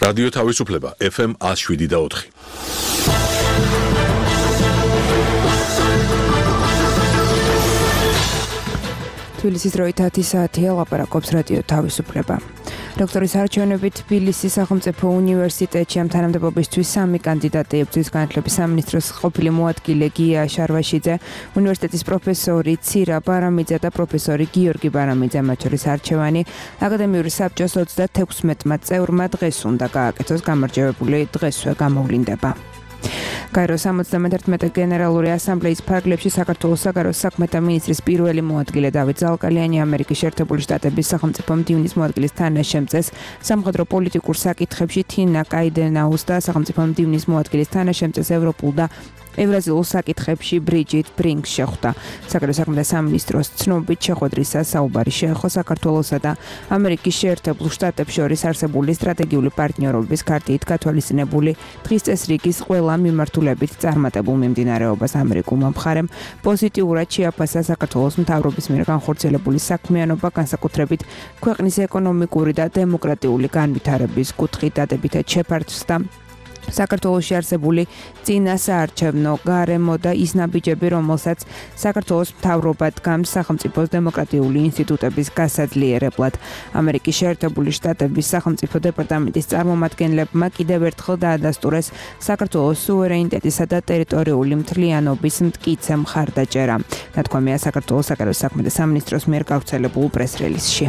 რადიო თავისუფლება FM 107.4. თბილისის დროით 10 საათია ლაპარაკობს რადიო თავისუფლება. დოქტორის არჩევნებით თბილისის სახელმწიფო უნივერსიტეტში ამ თანამდებობისთვის 3 კანდიდატი ებრძვის განათლების სამინისტროს ყოფილი მოადგილე გია შარვაშიძე, უნივერსიტეტის პროფესორი ცირა ბარამიძე და პროფესორი გიორგი ბარამიძე, მათ შორის არჩევანი აკადემიური საბჭოს 36 წევრმა დღეს უნდა გააკეთოს, გამარჯვებული დღესვე გამოვლინდება. გაეროს 71 გენერალური ასამბლეის ფარგლებში საქართველოს საგარეო საქმეთა მინისტრის პირველი მოადგილე დავით ზალკალიანი ამერიკის შეერთებული შტატების სახელმწიფო მდივნის მოადგილის თანაშემწეს სამხედრო პოლიტიკურ საკითხებში თინა კაიდენაუს და სახელმწიფო მდივნის მოადგილის თანაშემწეს ევროპულ და ევრაზიულ საკითხებში ბრიჯიტ ბრინგს შეხვდა. საგარეო საქმეთა სამინისტროს ცნობით შეხვედრისას საუბარი შეეხო საქართველოსა და ამერიკის შეერთებულ შტატებს შორის არსებული სტრატეგიული პარტნიორობის ქარტით გათვალისწინებული დღის წესრიგის ყველა მიმართულებით წარმატებულ მიმდინარეობას ამერიკულმა მხარემ პოზიტიურად შეაფასა საქართველოს მთავრობის მიერ განხორციელებული საქმიანობა, განსაკუთრებით ქვეყნის ეკონომიკური და დემოკრატიული განვითარების კუთხით დადებითად შეფარდა საქართველოში არსებული წინა საარჩევნო გარემო და ის ნაბიჯები, რომელსაც საქართველოს მთავრობა დგამს სახელმწიფოს დემოკრატიული ინსტიტუტების გასაძლიერებლად. ამერიკის შეერთებული შტატების სახელმწიფო დეპარტამენტის წარმომადგენლებმა კიდევ ერთხელ დაადასტურეს საქართველოს სუვერენიტეტისა და ტერიტორიული მთლიანობის მტკიცე მხარდაჭერა. ნათქვამია საქართველოს საგარეო საქმეთა სამინისტროს მიერ გავრცელებულ პრეს-რელიზში.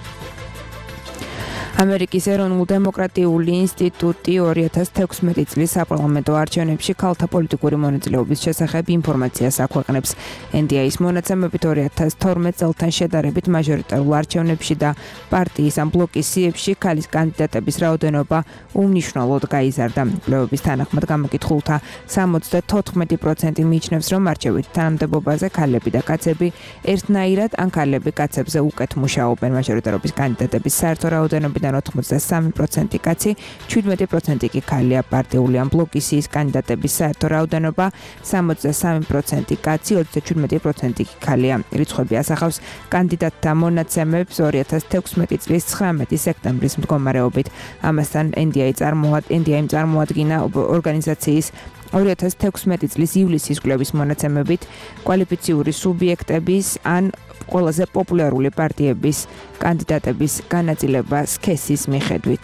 ამერიკის ეროვნულ-დემოკრატიული ინსტიტუტი 2016 წლის საპარლამენტო არჩევნებში ქალთა პოლიტიკური მონაწილეობის შესახებ ინფორმაციას აქვეყნებს. NDI-ის მონაცემებით 2012 წელთან შედარებით მაჟორიტარულ არჩევნებში და პარტიის ან ბლოკის სიებში ქალის კანდიდატების რაოდენობა უმნიშვნელოდ გაიზარდა. კვლევების თანახმად გამოკითხულთა 74% მიიჩნევს, რომ არჩევით თანამდებობაზე ქალები და კაცები ერთნაირად ან ქალები კაცებზე უკეთ მუშაობენ. მაჟორიტარობის კანდიდატების საერთო რაოდენობიდან 83% კაცი, 17% კი ქალია. პარტიული ან ბლოკის სიის კანდიდატების საერთო რაოდენობა 63% კაცი, 37% კი ქალია. რიცხვები ასახავს კანდიდატთა მონაცემებს 2016 წლის 19 სექტემბრის მდგომარეობით. ამასთან NDI-მ წარმოადგინა ორგანიზაციის 2016 წლის ივლისის კვლევის მონაცემებით კვალიფიციური სუბიექტების ან ყველაზე პოპულარული პარტიების კანდიდატების განაწილება სქესის მიხედვით.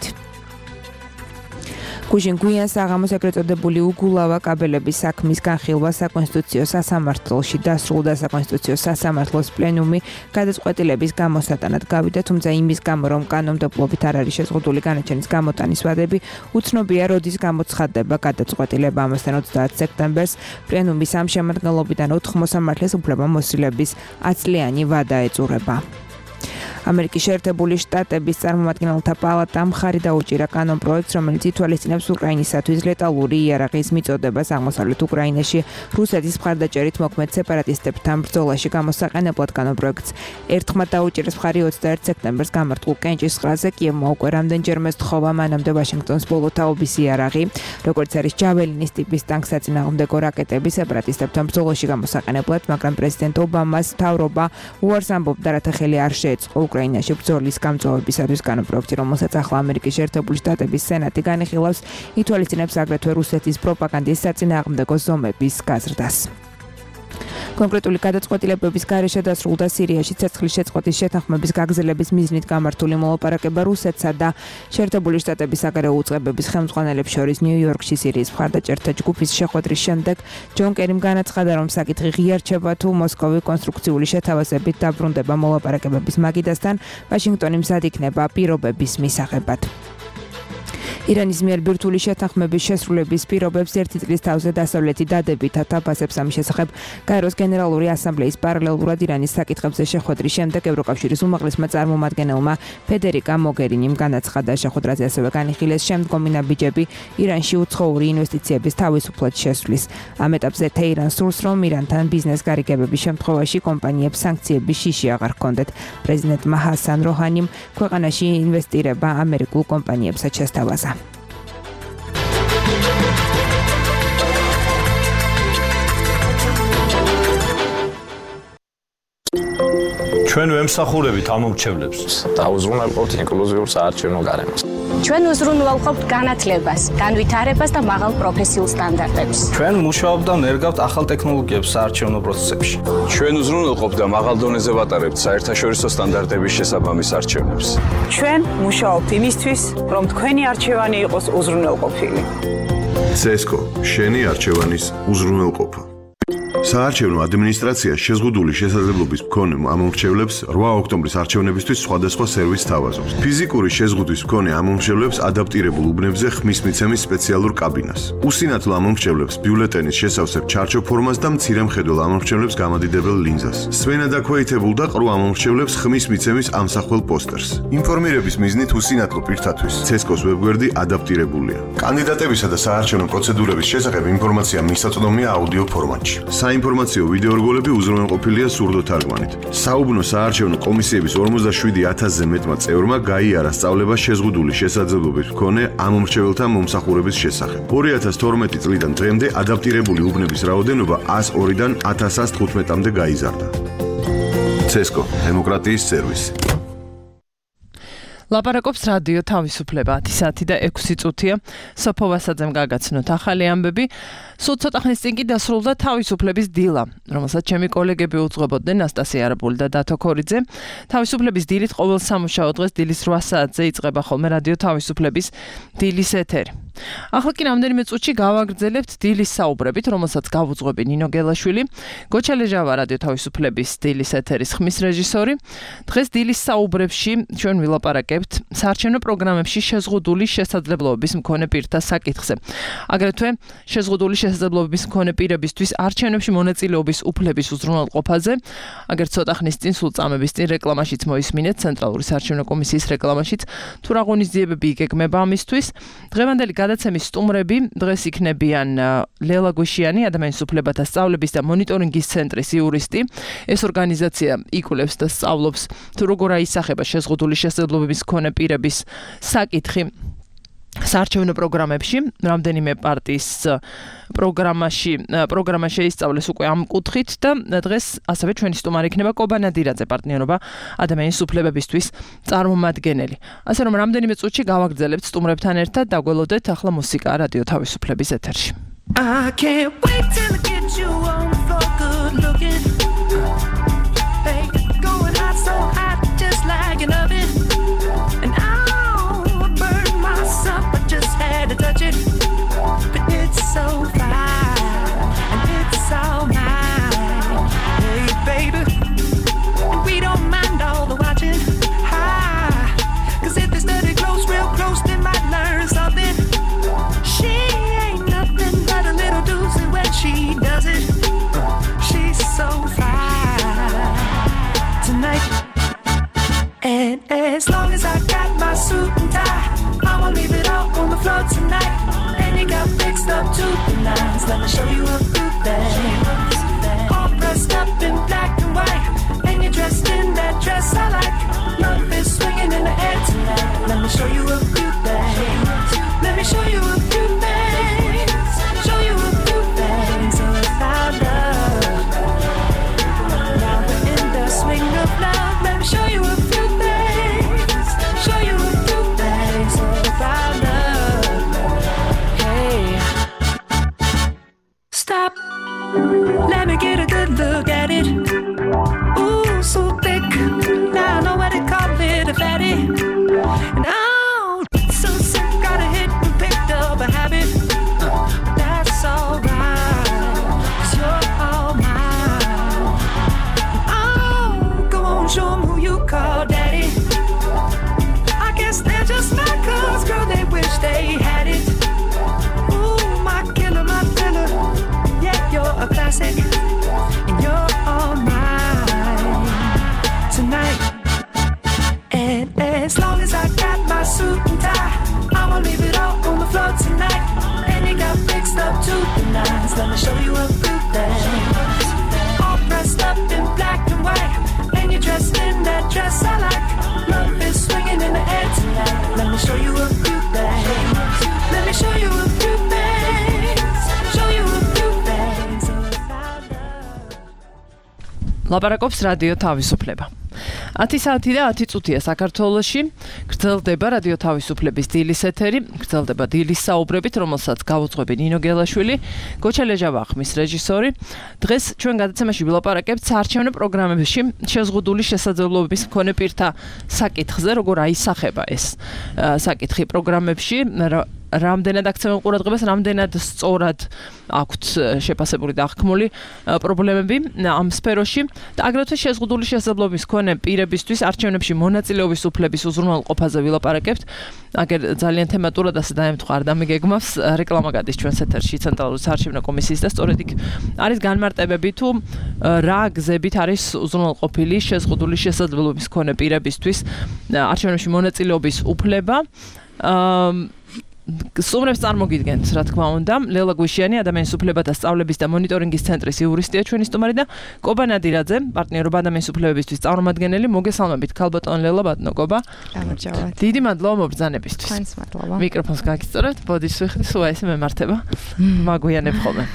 გუჟინ გვიან საღამოს ეგრეთ წოდებული უგულავა კაბელების საქმის განხილვა საკონსტიტუციო სასამართლოში დასრულდა. საკონსტიტუციო სასამართლოს პლენუმი გადაწყვეტილების გამოსატანად გავიდა, თუმცა იმის გამო, რომ კანონმდებლობით არ არის შეზღუდული განაჩენის გამოტანის ვადები, უცნობია როდის გამოცხადდება გადაწყვეტილება. ამასთან 30 სექტემბერს პლენუმის ამ შემადგენლობიდან 4 მოსამართლეს უფლებამოსილების 10 წლიანი ვადა ეწურება. ამერიკის შეერთებული შტატების წარმომადგენელთა პალატამ მხარი დაუჭირა კანონპროექტს, რომელიც ითვალისწინებს უკრაინისათვის ლეტალური იარაღის მიწოდებას აღმოსავლეთ უკრაინაში რუსეთის მხარდაჭერით მოქმედ სეპარატისტებთან ბრძოლაში გამოსაყენებლად. კანონპროექტს ერთხმად დაუჭირეს მხარი 21 სექტემბერს გამართულ კენჭის ყრაზე. კიევმა უკვე რამდენჯერმე სთხოვა მანამდე ვაშინგტონს ბოლო თაობის იარაღი, როგორც არის ჯაველინის ტიპის ტანკსაწინააღმდეგო რაკეტები სეპარატისტებთან ბრძოლაში გამოსაყენებლად, მაგრამ პრეზიდენტ ობამას მთავრობა უარს ამბობდა, რათა ხელი არ შეეწყო უკრაინაში ბრძოლის გამწვავებისათვის. კანონპროექტი, რომელსაც ახლა ამერიკის შეერთებული შტატების სენატი განიხილავს, ითვალისწინებს აგრეთვე რუსეთის პროპაგანდის საწინააღმდეგო ზომების გაზრდას. კონკრეტული გადაწყვეტილებების გარეშე დასრულდა სირიაში ცეცხლის შეწყვეტის შეთანხმების გაგრძელების მიზნით გამართული მოლაპარაკება რუსეთსა და შეერთებული შტატების საგარეო უწყებების ხელმძღვანელებს შორის ნიუ-იორკში სირიის მხარდაჭერთა ჯგუფის შეხვედრის შემდეგ ჯონ კერიმ განაცხადა, რომ საკითხი ღია რჩება თუ მოსკოვი კონსტრუქციული შეთავაზებით დაბრუნდება მოლაპარაკებების მაგიდასთან, ვაშინგტონი მზად იქნება პირობების მისაღებად. ირანის მიერ ბირთვული შეთანხმების შესრულების პირობებს ერთი წლის თავზე დასავლეთი დადებითად აფასებს. ამის შესახებ გაეროს გენერალური ასამბლეის პარალელურად ირანის საკითხებზე შეხვედრის შემდეგ ევროკავშირის უმაღლესმა წარმომადგენელმა ფედერიკა მოგერინიმ განაცხადა. შეხვედრაზე ასევე განიხილეს შემდგომი ნაბიჯები ირანში უცხოური ინვესტიციების თავისუფლად შესვლის. ამ ეტაპზე თეირანს სურს, რომ ირანთან ბიზნეს გარიგებების შემთხვევაში კომპანიებს სანქციების შიში აღარ ჰქონდეთ. პრეზიდენტმა ჰასან როჰანიმ ქვეყანაში ინვესტირება ამერიკულ კომპანიებსაც შესთავაზა. ჩვენ ვემსახურებით ამ მომრჩევლებს. დაუზრუნავთ ინკლუზიურ საარჩევნო გარემოს. ჩვენ უზრუნველყოფთ განათლებას, განვითარებას და მაღალ პროფესიულ სტანდარტებს. ჩვენ მუშაობთ და ნერგავთ ახალ ტექნოლოგიებს საარჩევნო პროცესებში. ჩვენ უზრუნველყოფთ და მაღალ დონეზე ვატარებთ საერთაშორისო სტანდარტების შესაბამის არჩევნებს. ჩვენ მუშაობთ იმისთვის, რომ თქვენი არჩევანი იყოს უზრუნველყოფილი. CESCO შენი არჩევანის უზრუნველყოფა. საარჩევნო ადმინისტრაცია შეზღუდული შესაძლებლობის მქონე ამომრჩევლებს 8 ოქტომბრის არჩევნებისთვის სხვადასხვა სერვისს თავაზობს. ფიზიკური შეზღუდვის მქონე ამომრჩევლებს ადაპტირებულ უბნებზე ხმის მიცემის სპეციალურ კაბინას. უსინათლო ამომრჩევლებს ბიულეტენის შესავსებ ჩარჩო ფორმას და მცირე მხედველ ამომრჩევლებს გამადიდებელ ლინზას. სვენა დაქვეითებულ და ყრუ ამომრჩევლებს ხმის მიცემის ამსახველ პოსტერს. ინფორმირების მიზნით უსინათლო პირთათვის CESCO-s ვებგვერდი ადაპტირებულია. კანდიდატებისა და საარჩევნო პროცედურების შესახებ ინფორმაცია მისაწვდომია აუდიო ფორმატში. საინფორმაციო ვიდეორგოლები უზრუნველყოფილია სურდოთარგმანით. საუბნო საარჩევნო კომისიების 47,000-ზე მეტმა წევრმა გაიარა სწავლება შეზღუდული შესაძლებლობის მქონე ამომრჩეველთა მომსახურების შესახებ. 2012 წლიდან დღემდე ადაპტირებული უბნების რაოდენობა 102-დან 1115-მდე გაიზარდა. CESCO დემოკრატიის სერვისი. ლაპარაკობს რადიო თავისუფლება 10 საათი და 6 წუთია. სოფო ვასაძემ გაგაცნოთ ახალი ამბები. სულ ცოტა ხნის წინ კი დასრულდა თავისუფლების დილა, რომელსაც ჩემი კოლეგები უძღვებოდნენ ნასტასია არაბული და დათო ქორიძე. თავისუფლების დილით ყოველ სამუშაო დღეს დილის 8 საათზე იწყება ხოლმე რადიო თავისუფლების დილის ეთერი. ახლა კი რამდენიმე წუთში გავაგრძელებთ დილის საუბრებით, რომელსაც გავუძღვები ნინო გელაშვილი, გოჩალეჟავა რადიო თავისუფლების დილის ეთერის ხმის რეჟისორი. დღეს დილის საუბრებში ჩვენ ვილაპარაკებთ საარჩევნო პროგრამებში შეზღუდული შესაძლებლობების მქონე პირთა საკითხზე. აგრეთვე შეზღუდული შესაძლებლობების მქონე პირებისთვის არჩევნებში მონაწილეობის უფლების უზრუნველყოფაზე. აგერ ცოტა ხნის წინ სულ წამების წინ რეკლამაშიც მოისმინეთ ცენტრალური საარჩევნო კომისიის რეკლამაშიც თუ რა ღონისძიებები იგეგმება ამისთვის. დღევანდელი გადაცემის სტუმრები დღეს იქნებიან ლელა გუშიანი, ადამიანის უფლებათა სწავლების და მონიტორინგის ცენტრის იურისტი. ეს ორგანიზაცია იკვლევს და სწავლობს თუ როგორ აისახება შეზღუდული შესაძლებლობების მქონე პირების საკითხი საარჩევნო პროგრამებში. რამდენიმე პარტიის პროგრამა შეისწავლეს უკვე ამ კუთხით და დღეს ასევე ჩვენი სტუმარი იქნება კობანადირაძე, პარტნიორობა ადამიანის უფლებებისთვის წარმომადგენელი. ასე რომ რამდენიმე წუთში გავაგრძელებთ სტუმრებთან ერთად და გველოდეთ ახლა მუსიკა რადიო თავისუფლების ეთერში. I can't wait till I get you on the floor, good looking. Hey, going hot, so hot, just like an oven. And I'll burn myself, I just had to touch it. But it's so fine, and it's all mine. Hey, baby, and we don't mind all the watching. Cause if they study close, real close, they might learn something. She ain't nothing but a little doozy when she does it. She's so fine tonight. And as long as I got my suit and tie, I'ma leave it all on the floor tonight. And you got fixed up to the nines. Let me show you a few things. All dressed up in black and white, and you're dressed in that dress I like. Love is swinging in the air tonight. Let me show you a few things. Let me show you a few things. Show you a few things about love. Now we're in the swing of love. Let me show you a few things. Show you a few things about love. Hey, stop. Let me get a good look at it. Ooh, so thick. Now I know what to call it, a fatty. And oh, so sick, got a hit and picked up a habit. That's alright, 'cause you're all mine. Oh, go on, show 'em who you call daddy. I guess they're just like us, girl, they wish they had it. Ooh, my killer, my thriller. Yeah, you're a classic, and you're all mine tonight. And as long as I got my suit and tie, I'ma leave it all on the floor tonight. And you got fixed up to the nines. Let me show you a few things. All dressed up in black and white, and you're dressed in that dress I like. Love is swinging in the air tonight. Let me show you a few things. Let me show you a few things. Show you a few things about love. ლაპარაკობს რადიო თავისუფლება. 10 საათი და 10 წუთია საქართველოში. გრძელდება რადიო თავისუფლების დილის ეთერი, გრძელდება დილის საუბრებით, რომელსაც გავუძღვები ნინო გელაშვილი, გოჩა ლეჟავახმის რეჟისორი. დღეს ჩვენ გადაცემაში ვილაპარაკებთ საარჩევნო პროგრამებში შეზღუდული შესაძლებლობების მქონე პირთა საკითხზე, როგორ აისახება ეს საკითხი პროგრამებში. რამდენად აქცევენ ყურადღებას, რამდენად სწორად აქვთ შეფასებული და აღქმული პრობლემები ამ სფეროში და აგრეთვე შეზღუდული შესაძლებლობის მქონე პირებისთვის არჩევნებში მონაწილეობის უფლების უზრუნველყოფაზე ვილაპარაკებთ. აგერ ძალიან თემატურად ასე დაემთხვა არ დამიგეგმავს რეკლამა გადის ჩვენს ეთერში ცენტრალური საარჩევნო კომისიის და სწორედ იქ არის განმარტებები თუ რა გზებით არის უზრუნველყოფილი შეზღუდული შესაძლებლობის მქონე პირებისთვის არჩევნებში მონაწილეობის უფლება. Სუმრებს წარმოგიდგენთ, რა თქმა უნდა, ლელა გვიშიანი, ადამიანის უფლებათა სწავლების და მონიტორინგის ცენტრის იურისტია ჩვენი სტუმარი და კობა ნადირაძე, პარტნიორობა ადამიანის უფლებებისთვის წარმომადგენელი. მოგესალმებით, ქალბატონ ლელა ბატონო. გამარჯობათ. დიდი მადლობა მობრძანებისთვის. თქვენს მადლობა. მიკროფონს გაგისწორებთ, ბოდიშს ვიხდი, სულ ესე მემართება. მაგვიანებ ხოლმე.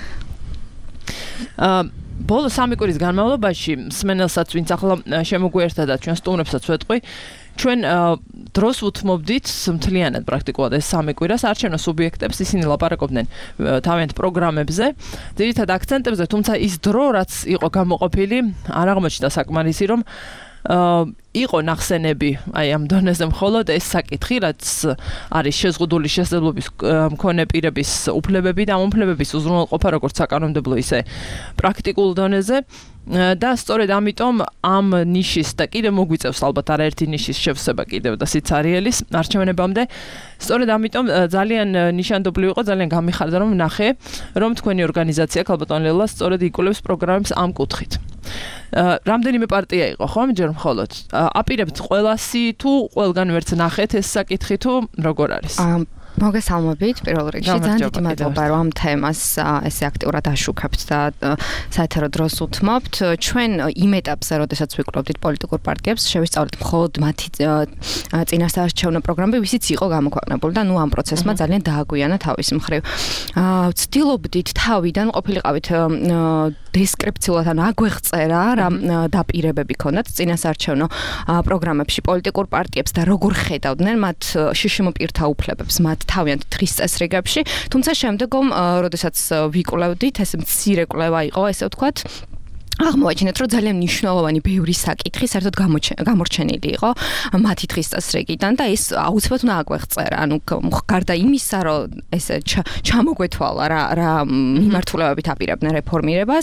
ბოლო 3 კვირის განმავლობაში მსმენელსაც, ვინც ახლა შემოგვიერთდა და ჩვენ სტუმრებსაც ვეტყვი, ჩვენ დროს უთმობდით მთლიანად პრაქტიკულად ეს 3 კვირა საარჩევნო სუბიექტებს, ისინი ლაპარაკობდნენ თავიანთ პროგრამებზე, ძირითად აქცენტებზე, თუმცა ის დრო, რაც იყო გამოყოფილი, არ აღმოჩნდა საკმარისი, რომ იყო ნახსენები აი ამ დონეზე მხოლოდ ეს საკითხი, რაც არის შეზღუდული შესაძლებლობის მქონე პირების უფლებები და ამ უფლებების უზრუნველყოფა როგორც საკანონმდებლო, ისე პრაქტიკულ დონეზე. და სწორედ ამიტომ ამ ნიშის და კიდევ მოგვიწევს ალბათ არაერთი ნიშის შევსება კიდევ და სიცარიელის არჩევნებამდე. სწორედ ამიტომ ძალიან ნიშანდობლივ იყო, ძალიან გამიხარდა რომ ნახე, რომ თქვენი ორგანიზაცია ქალბატონ ლელა სწორედ იკვლევს პროგრამებს ამ კუთხით. რამდენიმე პარტია იყო, ხო, ჯერ მხოლოდ. აპირებთ ყველასი თუ ყველგან ვერც ნახეთ ეს საკითხი თუ როგორ არის? მოგესალმებით, პირველ რიგში ძალიან დიდი მადლობა, რომ ამ თემას ესე აქტიურად აშუქებთ და საეთერო დროს უთმობთ. ჩვენ იმ ეტაპზე, როდესაც ვიკვლევდით პოლიტიკურ პარტიებს, შევისწავლეთ მხოლოდ მათი წინასაარჩევნო პროგრამები, ვისიც იყო გამოქვეყნებული და ამ პროცესმა ძალიან დააგვიანა თავის მხრივ. ვცდილობდით თავიდან ყოფილიყავით დესკრიფციულად ან აგვეღწერა რა დაპირებები ქონდათ წინასაარჩევნო პროგრამებში პოლიტიკურ პარტიებს და როგორ ხედავდნენ მათ შშმ პირთა უფლებებს, მათ თავიანთ დღის წესრიგებში, თუმცა შემდგომ, როდესაც ვიკვლევდით, ეს მცირე კვლევა იყო, ესე ვთქვათ, აღმოაჩინეთ, რომ ძალიან მნიშვნელოვანი ბევრი საკითხი საერთოდ გამორჩენილი იყო მათი დღის წესრიგიდან და ეს აუცილებლად უნდა აგვეღწერა. ანუ გარდა იმისა, რომ ესე ჩამოგვეთვალა რა მიმართულებებით აპირებდნენ რეფორმირებას,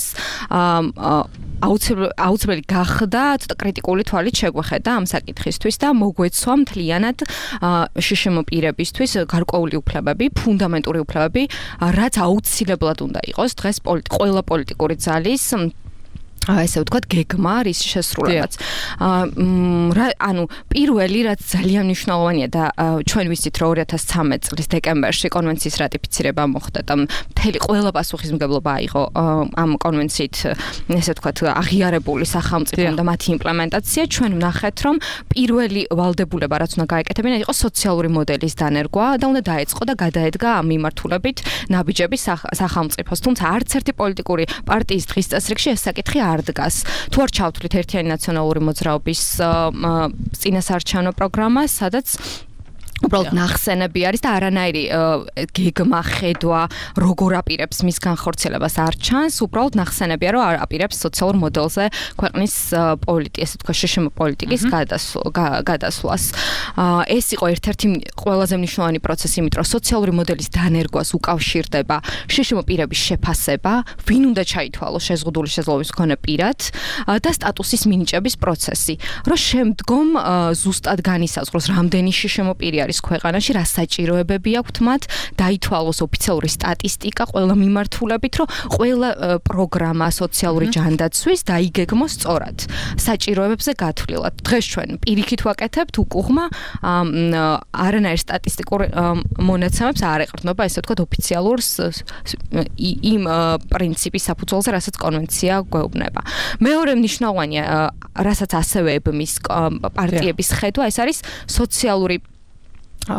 აუცილებელი გახდა ცოტა კრიტიკული თვალით შეგვეხედა ამ საკითხისთვის და მოგვეცვა მთლიანად შშმ პირებისთვის გარკვეული უფლებები, ფუნდამენტური უფლებები, რაც აუცილებლად უნდა იყოს დღეს ყველა პოლიტიკური ძალის ესე ვთქვათ, გეგმა რის შესრულებაც. ანუ პირველი, რაც ძალიან მნიშვნელოვანია და ჩვენ ვიცით, რომ 2013 წლის დეკემბერში კონვენციის რატიფიცირება მოხდა და მთელი ყველა პასუხისმგებლობა აიღო ამ კონვენციით, ესე ვთქვათ, აღიარებული სახელმწიფომ და მათი იმპლემენტაცია. ჩვენ ვნახეთ, რომ პირველი ვალდებულება, რაც უნდა გაეკეთებინა, იყო სოციალური მოდელის დანერგვა და უნდა დაეწყო და გადაედგა ამ მიმართულებით ნაბიჯები სახელმწიფოს. თუმცა არც ერთი პოლიტიკური პარტიის დღის წესრიგში ეს საკითხი არ დგას. თუ არ ჩავთვლით ერთიანი ნაციონალური მოძრაობის წინასაარჩევნო პროგრამას, სადაც უბრალოდ ნახსენები არის და არანაირი გეგმა ხედვა როგორ აპირებს მის განხორციელებას არ ჩანს, უბრალოდ ნახსენებია, რომ არ აპირებს სოციალურ მოდელზე ქვეყნის ესე თქვა შშმ პოლიტიკის გადასვლას. ეს იყო ერთ-ერთი ყველაზე მნიშვნელოვანი პროცესი, იმიტომ რომ სოციალური მოდელის დანერგვას უკავშირდება შშმ პირების შეფასება, ვინ უნდა ჩაითვალოს შეზღუდული შესაძლებლობის მქონე პირად და სტატუსის მინიჭების პროცესი, რომ შემდგომ ზუსტად განისაზღვროს რამდენი შშმ პირი არის ქვეყანაში, რა საჭიროებები აქვთ მათ, დაითვალოს ოფიციალური სტატისტიკა ყველა მიმართულებით, რომ ყველა პროგრამა სოციალური ჯანდაცვის დაიგეგმოს სწორად საჭიროებებზე გათვლილად. დღეს ჩვენ პირიქით ვაკეთებთ უკუღმა არანაირ სტატისტიკურ მონაცემებს არ ეყრდნობა, ესე ვთქვათ, ოფიციალურს იმ პრინციპის საფუძველზე, რასაც კონვენცია გვეუბნება. მეორე მნიშვნელოვანია, რასაც ასევე ებმის პარტიების ხედვა, ეს არის სოციალური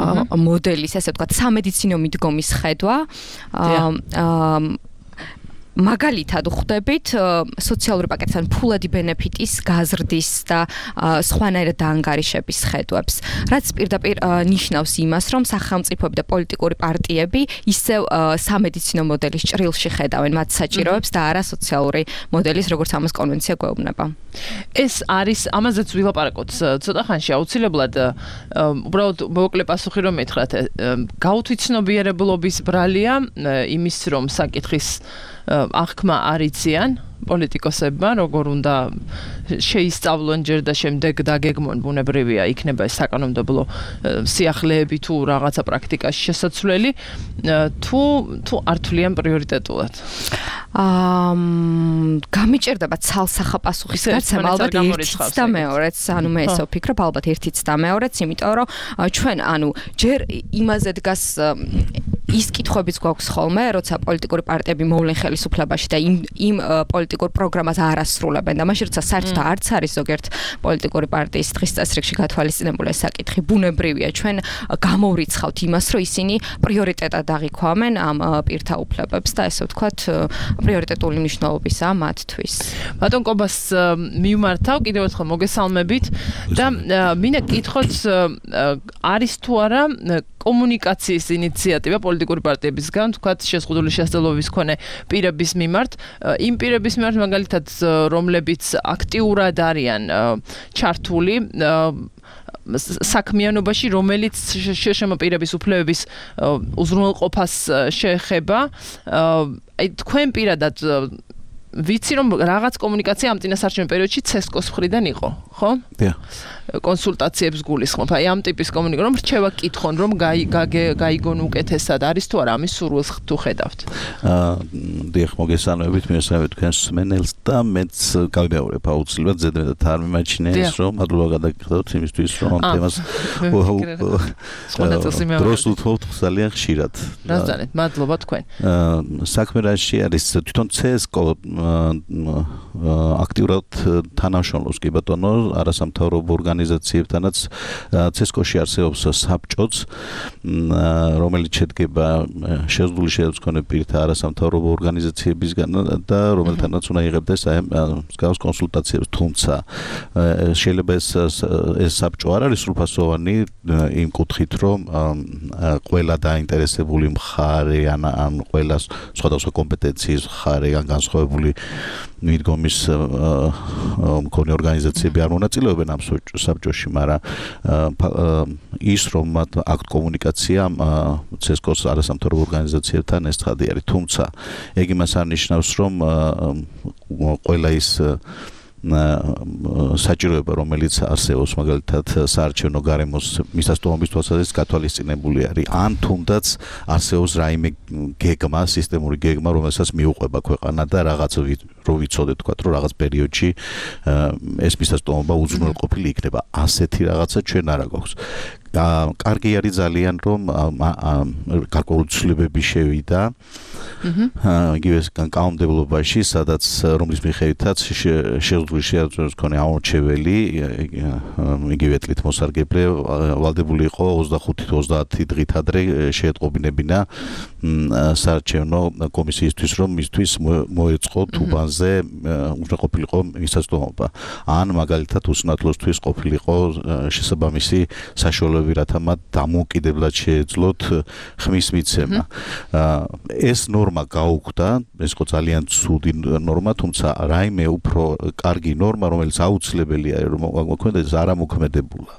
მოდელის, ესე ვთქვათ, სამედიცინო მიდგომის ხედვა. მაგალითად ხვდებით სოციალური პაკეტთან ფულადი ბენეფიტის გაზრდის და სხვანაირად დაანგარიშების ხედვებს, რაც პირდაპირ ნიშნავს იმას, რომ სახელმწიფოები და პოლიტიკური პარტიები ისევ სამედიცინო მოდელის ჭრილში ხედავენ მათ საჭიროებს და არა სოციალური მოდელის, როგორც ამას კონვენცია გვეუბნება. ეს არის ამაზეც ვილაპარაკოთ ცოტა ხანში აუცილებლად უბრალოდ მოკლე პასუხი რომ ეთხრათ გაუთვითცნობიერებლობის ბრალია იმის რომ საკითხის აღქმა არ იციან პოლიტიკოსებმა როგორ უნდა შეისწავლონ ჯერ და შემდეგ დაგეგმონ ბუნებრივია იქნება ეს საკანონმდებლო სიახლეები თუ რაღაცა პრაქტიკაში შესაძლებელი თუ არ თვლიან პრიორიტეტულად გამიჭირდება ცალსახა პასუხის გარსება ალბათ ერთიც და მეორეც ანუ მე ესე ვფიქრობ ალბათ ერთიც და მეორეც იმიტომ რომ ჩვენ ანუ ჯერ იმაზე დგას ის კითხვებიც გვაქვს ხოლმე როცა პოლიტიკური პარტიები მოვლენ ხელისუფლებაში და იმ პოლიტიკურ პროგრამას არ ასრულებენ და მაშინ როცა საერთოდ არც არის ზოგიერთ პოლიტიკური პარტიის დღის წესრიგში გათვალისწინებული ეს საკითხი ბუნებრივია ჩვენ გამოვრიცხავთ იმას რომ ისინი პრიორიტეტად აღიქვამენ ამ პირთა უფლებებს და ესე ვთქვათ პრიორიტეტული მნიშვნელობისაა მათთვის. ბატონ კობას მივმართავ კიდევ ერთხელ მოგესალმებით და მინდა გკითხოთ არის თუ არა კომუნიკაციის ინიციატივა პოლიტიკური პარტიებისგან, თქვათ შეზღუდული შესაძლებლობის მქონე პირების მიმართ, იმ პირების მიმართ მაგალითად რომლებიც აქტიურად არიან ჩართული საქმიანობაში, რომელიც შეშემო პირების უფლებების უზრუნველყოფას შეეხება, თქვენ პირადად ვიცი რომ რაღაც კომუნიკაცია ამ წინასარჩევნო პერიოდში CESCO-s მხრიდან იყო, ხო? დიახ. კონსულტაციებს გულისხმობ. აი ამ ტიპის კომუნიკაცია, რომ რჩევა კითხონ, რომ გაიგონ უკეთესად არის თუ არა ამის სურვილს თუ ხედავთ. დიახ, მოგესალმებით, მიესალმებით თქვენს მსმენელს და მეც გავიმეორებ აუცილებლად ზედმეტად არ მიმაჩნია რომ მადლობა გადაგიხადოთ იმისთვის რომ ამ თემას დროს უთხოვთ ძალიან ხშირად. რაზანეთ, მადლობა თქვენ. საქმე რაში არის თვითონ CESCO აქტიურად თანამშრომლობს კი ბატონო არასამთავრობო ორგანიზაციებთანაც CESCO-ში არსებობს საბჭოც რომელიც შედგება შეზღუდული შეხედვების მქონე პირთა არასამთავრობო ორგანიზაციებისგან და რომელთანაც უნდა იღებდეს მსგავს კონსულტაციებს თუმცა შეიძლება ეს საბჭო არ არის სრულფასოვანი იმ კუთხით რომ ყველა დაინტერესებული მხარე ან ყველა სხვადასხვა კომპეტენციის მხარე ან განსხვავებული მიდგომის მქონე ორგანიზაციები არ მონაწილეობენ ამ საბჭოში, მაგრამ ის რომ მათ აქვთ კომუნიკაცია CESCO-s არასამთავრობო ორგანიზაციებთან ეს ცხადი არის. თუმცა ეგ იმას არ ნიშნავს რომ ყველა ის საჭიროება რომელიც არსებობს მაგალითად საარჩევნო გარემოს მისასტომობის თვალსაზრისით გათვალისწინებული არის ან თუნდაც არსებობს რაიმე გეგმა სისტემური გეგმა რომელსაც მიუყვება ქვეყანა და რაღაც რო ვიცოდეთ თქვა რომ რაღაც პერიოდში ეს მისასტომობა უზრუნველყოფილი იქნება ასეთი რაღაცა ჩვენ არ აქვს კარგი არის ძალიან რომ გარკვეული ცვლილებები შევიდა იგივე კანონმდებლობაში სადაც რომლის მიხედვითაც შეზღუდული შეხედვების მქონე ამორჩეველი იგივე წლით მოსარგებლე ვალდებული იყო 25-30 დღით ადრე შეეტყობინებინა საარჩევნო კომისიისთვის რომ მისთვის მოეწყო თუბანზე უზრუნველყოფილიყო მისასტომობა ან მაგალითად უსინათლოსთვის ყოფილიყო შესაბამისი საშუალებები რათა მათ დამოუკიდებლად შეეძლოთ ხმის მიცემა ეს ნორმა გაუქმდა ეს იყო ძალიან ცუდი ნორმა თუმცა რაიმე უფრო კარგი ნორმა რომელიც აუცილებელია რომ მოქმედდეს არამოქმედებულა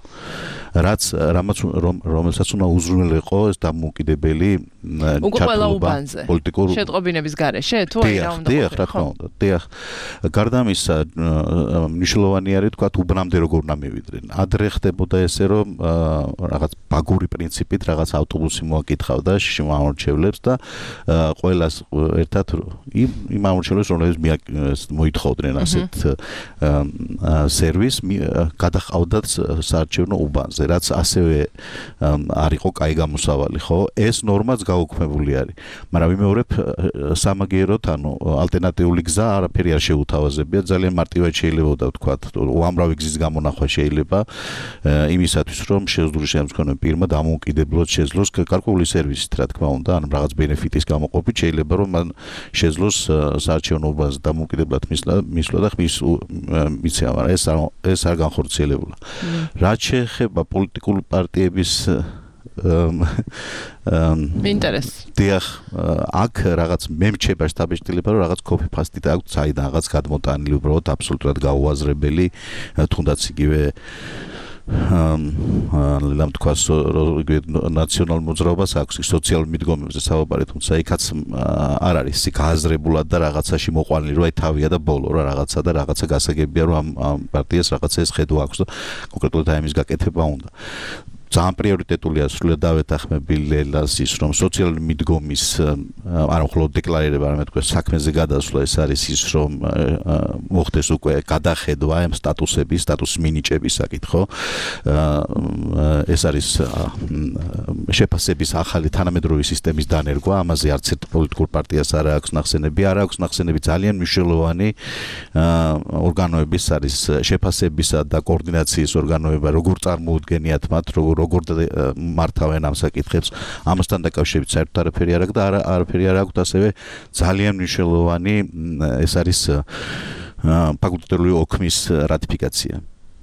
რომელსაც უნდა უზრუნველყო ეს დამოუკიდებელი ჩართულობა პოლიტიკურ შეტყობინების გარეშე თუ აი რა უნდა დიახ რა თქმა უნდა დიახ გარდა ამისა მნიშვნელოვანი არის თქვა უბნამდე როგორ უნდა მივიდნენ ადრე ხდებოდა ესე რომ რაღაც ბაგური პრინციპით რაღაც ავტობუსი მოაკითხავდა შემამორჩევლებს და ყველას ერთად იმ ამორჩევლებს რომლებიც მოითხოვდნენ ასეთ სერვისს გადაყავდათ საარჩევნო უბანზე თემაზე, რაც ასევე არ იყო კაი გამოსავალი, ხო? ეს ნორმაც გაუქმებული არის. მაგრამ ვიმეორებ სამაგიეროდ, ანუ ალტერნატიული გზა არაფერი არ შეუთავაზებია, ძალიან მარტივად შეიძლება ვთქვათ, უამრავი გზის გამონახვა შეიძლება იმისათვის, რომ შეზღუდული შემდგომი პირმა დამოუკიდებლად შეძლოს გარკვეული სერვისით, რა თქმა უნდა, ან რაღაც ბენეფიტის გამოყოფით შეიძლება, რომ მან შეძლოს საარჩევნობას დამოუკიდებლად მისვლა და ხმის მიცემა, მაგრამ ეს არ განხორციელებულა. რაც შეეხება პოლიტიკური პარტიების ინტერესს. დიახ, აქ რაღაც მემჩება შტაბ-შტილება, რომ რაღაც კოფი ფასტით აქვს საიდან რაღაც გადმოტანილი, უბრალოდ აბსოლუტურად გაუაზრებელი, თუნდაც იგივე ლამ თქვა ნაციონალურ მოძრაობას აქვს სოციალურ მიდგომებზე საუბარი, თუმცა იქაც არ არის გააზრებულად და რაღაცაში მოყვანილი, რომ აი თავია და ბოლო რა რაღაცა და რაღაცა გასაგებია, რომ ამ პარტიას რაღაცა ეს ხედვა აქვს და კონკრეტულად აი ამის გაკეთება უნდა. ძალიან პრიორიტეტულია სრულად დავეთანხმებილი ის, რომ სოციალური მიდგომის არ მხოლოდ დეკლარირება, არამედ უკვე საქმეზე გადასვლა ეს არის ის, რომ მოხდეს უკვე გადახედვა ამ სტატუსების, სტატუს მინიჭების საკითხო. ეს არის შეფასების ახალი თანამედროვე სისტემის დანერგვა, ამაზე არც ერთ პოლიტიკურ პარტიას არ აქვს ნახსენები, არ აქვს ნახსენები ძალიან მნიშვნელოვანი ორგანოების არის შეფასებისა და კოორდინაციის ორგანოება, როგორ წარმოუდგენიათ მათ, როგორ მართავენ ამ საკითხებს, ამასთან დაკავშირებით საერთოდ არაფერი არ აქვს და არაფერი არ აქვს ასევე ძალიან მნიშვნელოვანი ეს არის ფაკულტატიური ოქმის რატიფიკაცია.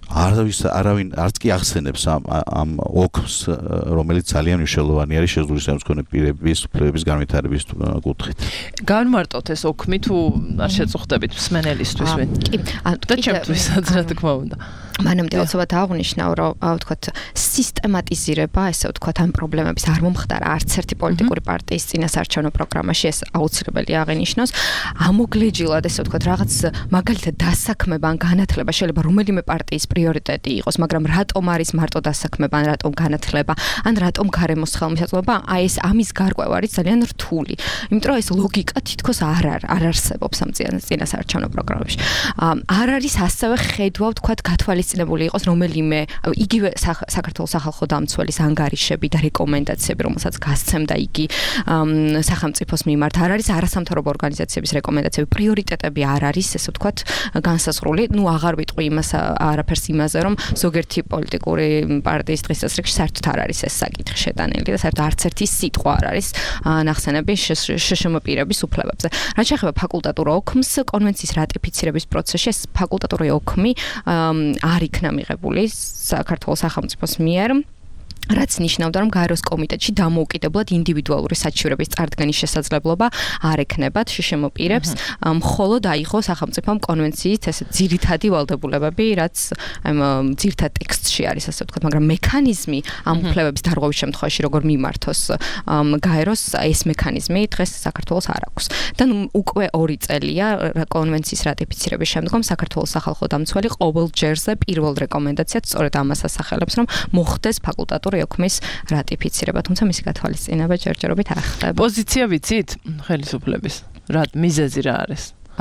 არავინ არც კი ახსენებს ამ ოქმს, რომელიც ძალიან მნიშვნელოვანი არის შეზღუდული შემდგომი პირების უფლებების განვითარების კუთხით. განმარტოთ ეს ოქმი თუ არ შეწუხდებით მსმენელისთვის ვინ? კი, და ჩემთვისაც რა თქმა უნდა. მანამდე უცებად აღვნიშნავ, რომ ვთქვათ, სისტემატიზირება, ესე ვთქვათ, ამ პრობლემების არ მომხდარა არც ერთი პოლიტიკური პარტიის წინასაარჩევნო პროგრამაში, ეს აუცილებელი აღინიშნოს. ამოგლეჯილად, ესე ვთქვათ, რაღაც მაგალითად დასაქმება ან განათლება შეიძლება რომელიმე პარტიის პრიორიტეტი იყოს, მაგრამ რატომ არის მარტო დასაქმება, ან რატომ განათლება, ან რატომ გარემოს ხელმისაწვდომობა, აი ეს ამის გარკვევა არის ძალიან რთული. იმიტომ რომ ეს ლოგიკა თითქოს არ არსებობს ამ წინასაარჩევნო პროგრამებში. არ არის ასევე ხედვა, ვთქვათ, გათვალისწინებული იყოს რომელიმე იგივე საქართველოს სახალხო დამცველის ანგარიშები და რეკომენდაციები, რომელსაც გასცემდა იგი სახელმწიფოს მიმართ. არ არის არასამთავრობო ორგანიზაციების რეკომენდაციები, პრიორიტეტები არ არის, ესე ვთქვათ, განსაზღვრული. ნუ აღარ ვიტყვი იმას არაფერს იმაზე, რომ ზოგერთი პოლიტიკური პარტიის დღესასრიგში საერთოდ არ არის ეს საკითხი შეტანილი და საერთოდ არც ერთი სიტყვა არ არის ნახსენები შშმ პირების უფლებებზე. რაც შეეხება ფაკულტატურ ოქმს, კონვენციის რატიფიცირების პროცესში ეს ფაკულტატური ოქმი არ იქნა მიღებული საქართველოს სახელმწიფოს მიერ. რაც ნიშნავდა, რომ გაეროს კომიტეტში დამოუკიდებლად ინდივიდუალური საჩივრების წარდგენის შესაძლებლობა არ ექნებათ შშმ პირებს, მხოლოდ აიღო სახელმწიფომ კონვენციით ეს ძირითადი ვალდებულებები, რაც ძირითად ტექსტში არის, ასე ვთქვათ, მაგრამ მექანიზმი ამ უფლებების დარღვევის შემთხვევაში როგორ მიმართოს გაეროს, ეს მექანიზმი დღეს საქართველოს არ აქვს. და უკვე 2 წელია კონვენციის რატიფიცირების შემდგომ საქართველოს სახალხო დამცველი ყოველ ჯერზე პირველ რეკომენდაციად სწორედ ამას ასახელებს, რომ მოხდეს ფაკულტატური ოქმის რატიფიცირება, თუმცა მისი გათვალისწინება ჯერჯერობით არ ხდება. პოზიცია ვიცით ხელისუფლების? რა მიზეზი რა არის?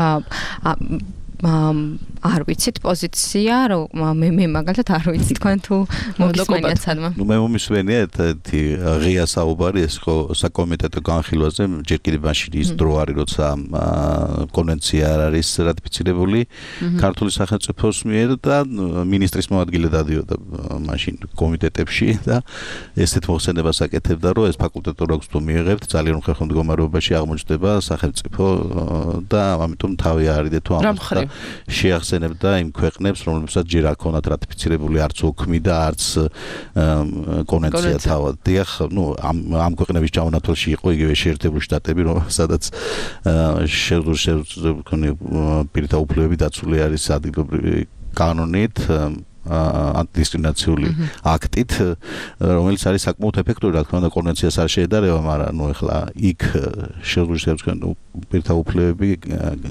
არ ვიცით პოზიცია, რომ მე მაგალითად არ ვიცი თქვენ თუ მოგისმენიათ სადმა. ნუ მე მომისმენია ერთი ღია საუბარი ეს ხო საკომიტეტო განხილვაზე, ჯერ კიდევ მაშინ ის დრო არის, როცა კონვენცია არ არის რატიფიცირებული ქართული სახელმწიფოს მიერ და მინისტრის მოადგილე დადიოდა მაშინ კომიტეტებში და ესეთ მოხსენებას აკეთებდა, რომ ეს ფაკულტატურ ოქმს თუ მიიღებთ, ძალიან უხერხემლო მდგომარეობაში აღმოჩნდება სახელმწიფო და ამიტომ თავი არიდე თუ ამას შეახსენებდა იმ ქვეყნებს, რომლებსაც ჯერ არ ქონდათ რატიფიცირებული არც ოქმი და არც კონვენცია თავად. დიახ, ნუ ამ ქვეყნების ჩამონათვალში იყო იგივე შეერთებული შტატები, სადაც შეზღუდული პირთა უფლებები დაცული არის ადგილობრივი კანონით, ანტიდისკრიმინაციული აქტით, რომელიც არის საკმაოდ ეფექტური, რა თქმა უნდა, კონვენციას არ შეედარება, მაგრამ ნუ ეხლა იქ შეზღუდული პირთა უფლებები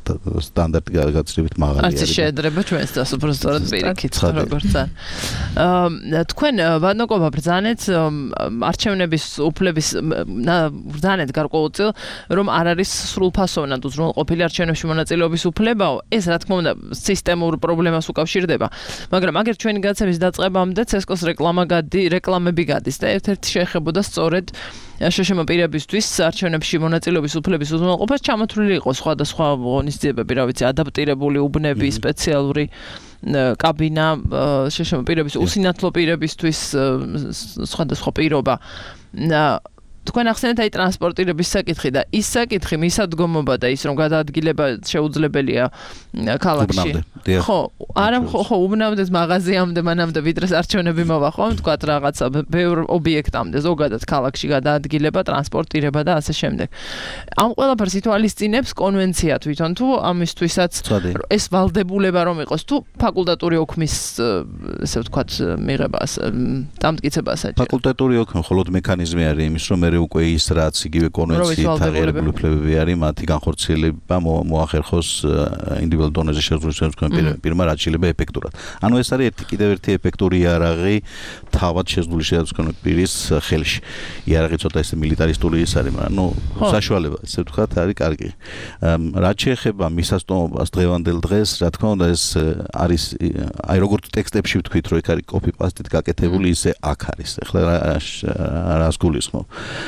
სტანდარტი გაცილებით მაღალი არის. არც შეედრება ჩვენს და უბრალოდ პირიქით როგორც არის. თქვენ ვადნოკობა ბრძანეთ არჩევნების უფლების ბრძანეთ გარკვეულწილ რომ არ არის სრულფასოვნად უზრუნველყოფილი არჩევნებში მონაწილეობის უფლებაო. ეს რა თქმა უნდა სისტემურ პრობლემას უკავშირდება. მაგრამ აგერ ჩვენი გაცემის დაწყებამდე CSKO-ს რეკლამები გადის და ერთ-ერთი შეეხებოდა სწორედ შშმ პირებისთვის არჩევნებში მონაწილეობის უფლების უზრუნველყოფას ჩამოთვლილი იყო სხვადასხვა ღონისძიებები, რა ვიცი, ადაპტირებული უბნები, სპეციალური კაბინა შშმ პირების უსინათლო პირებისთვის სხვადასხვა პირობა. თქვენ ახსენეთ აი ტრანსპორტირების საკითხი და ის საკითხი მისადგომობა და ის რომ გადაადგილება შეუძლებელია ქალაქში. ხო, არა ხო უბნამდე მაღაზიამდე მანამდე ვიდრე არჩევნები მოვა ხო, თქვა რაღაცა ბევრ ობიექტამდე ზოგადად ქალაქში გადაადგილება, ტრანსპორტირება და ასე შემდეგ. ამ ყველაფერს ითვალისწინებს კონვენცია თვითონ თუ ამისთვისაც ეს ვალდებულება რომ იყოს თუ ფაკულტატური ოქმის ესე ვთქვათ მიღებას დამტკიცებას აჭირა. ფაკულტატური ოქმი მხოლოდ მექანიზმი არის იმის რომ უკვე ის რაც იგივე კონვენციით აღიარებული უფლებები არის, მათი განხორციელება მოახერხოს ინდივიდუალურ დონეზე შესაძლებელი პირმა რაც შეიძლება ეფექტურად. ანუ ეს არის კიდევ ერთი ეფექტური იარაღი თავად შესაძლებელი შესაძლებელი პირის ხელში. იარაღი ცოტა ესე მილიტარისტული ის არის, მაგრამ საშუალება, ესე ვთქვათ, არის კარგი. რაც შეეხება მისასტომობას დღევანდელ დღეს, რა თქმა უნდა, ეს არის აი როგორც ტექსტებში ვთქვით, რომ იქ არის კოპი-პასტით გაკეთებული, ისე აქ არის. ეხლა რას გულისხმობ?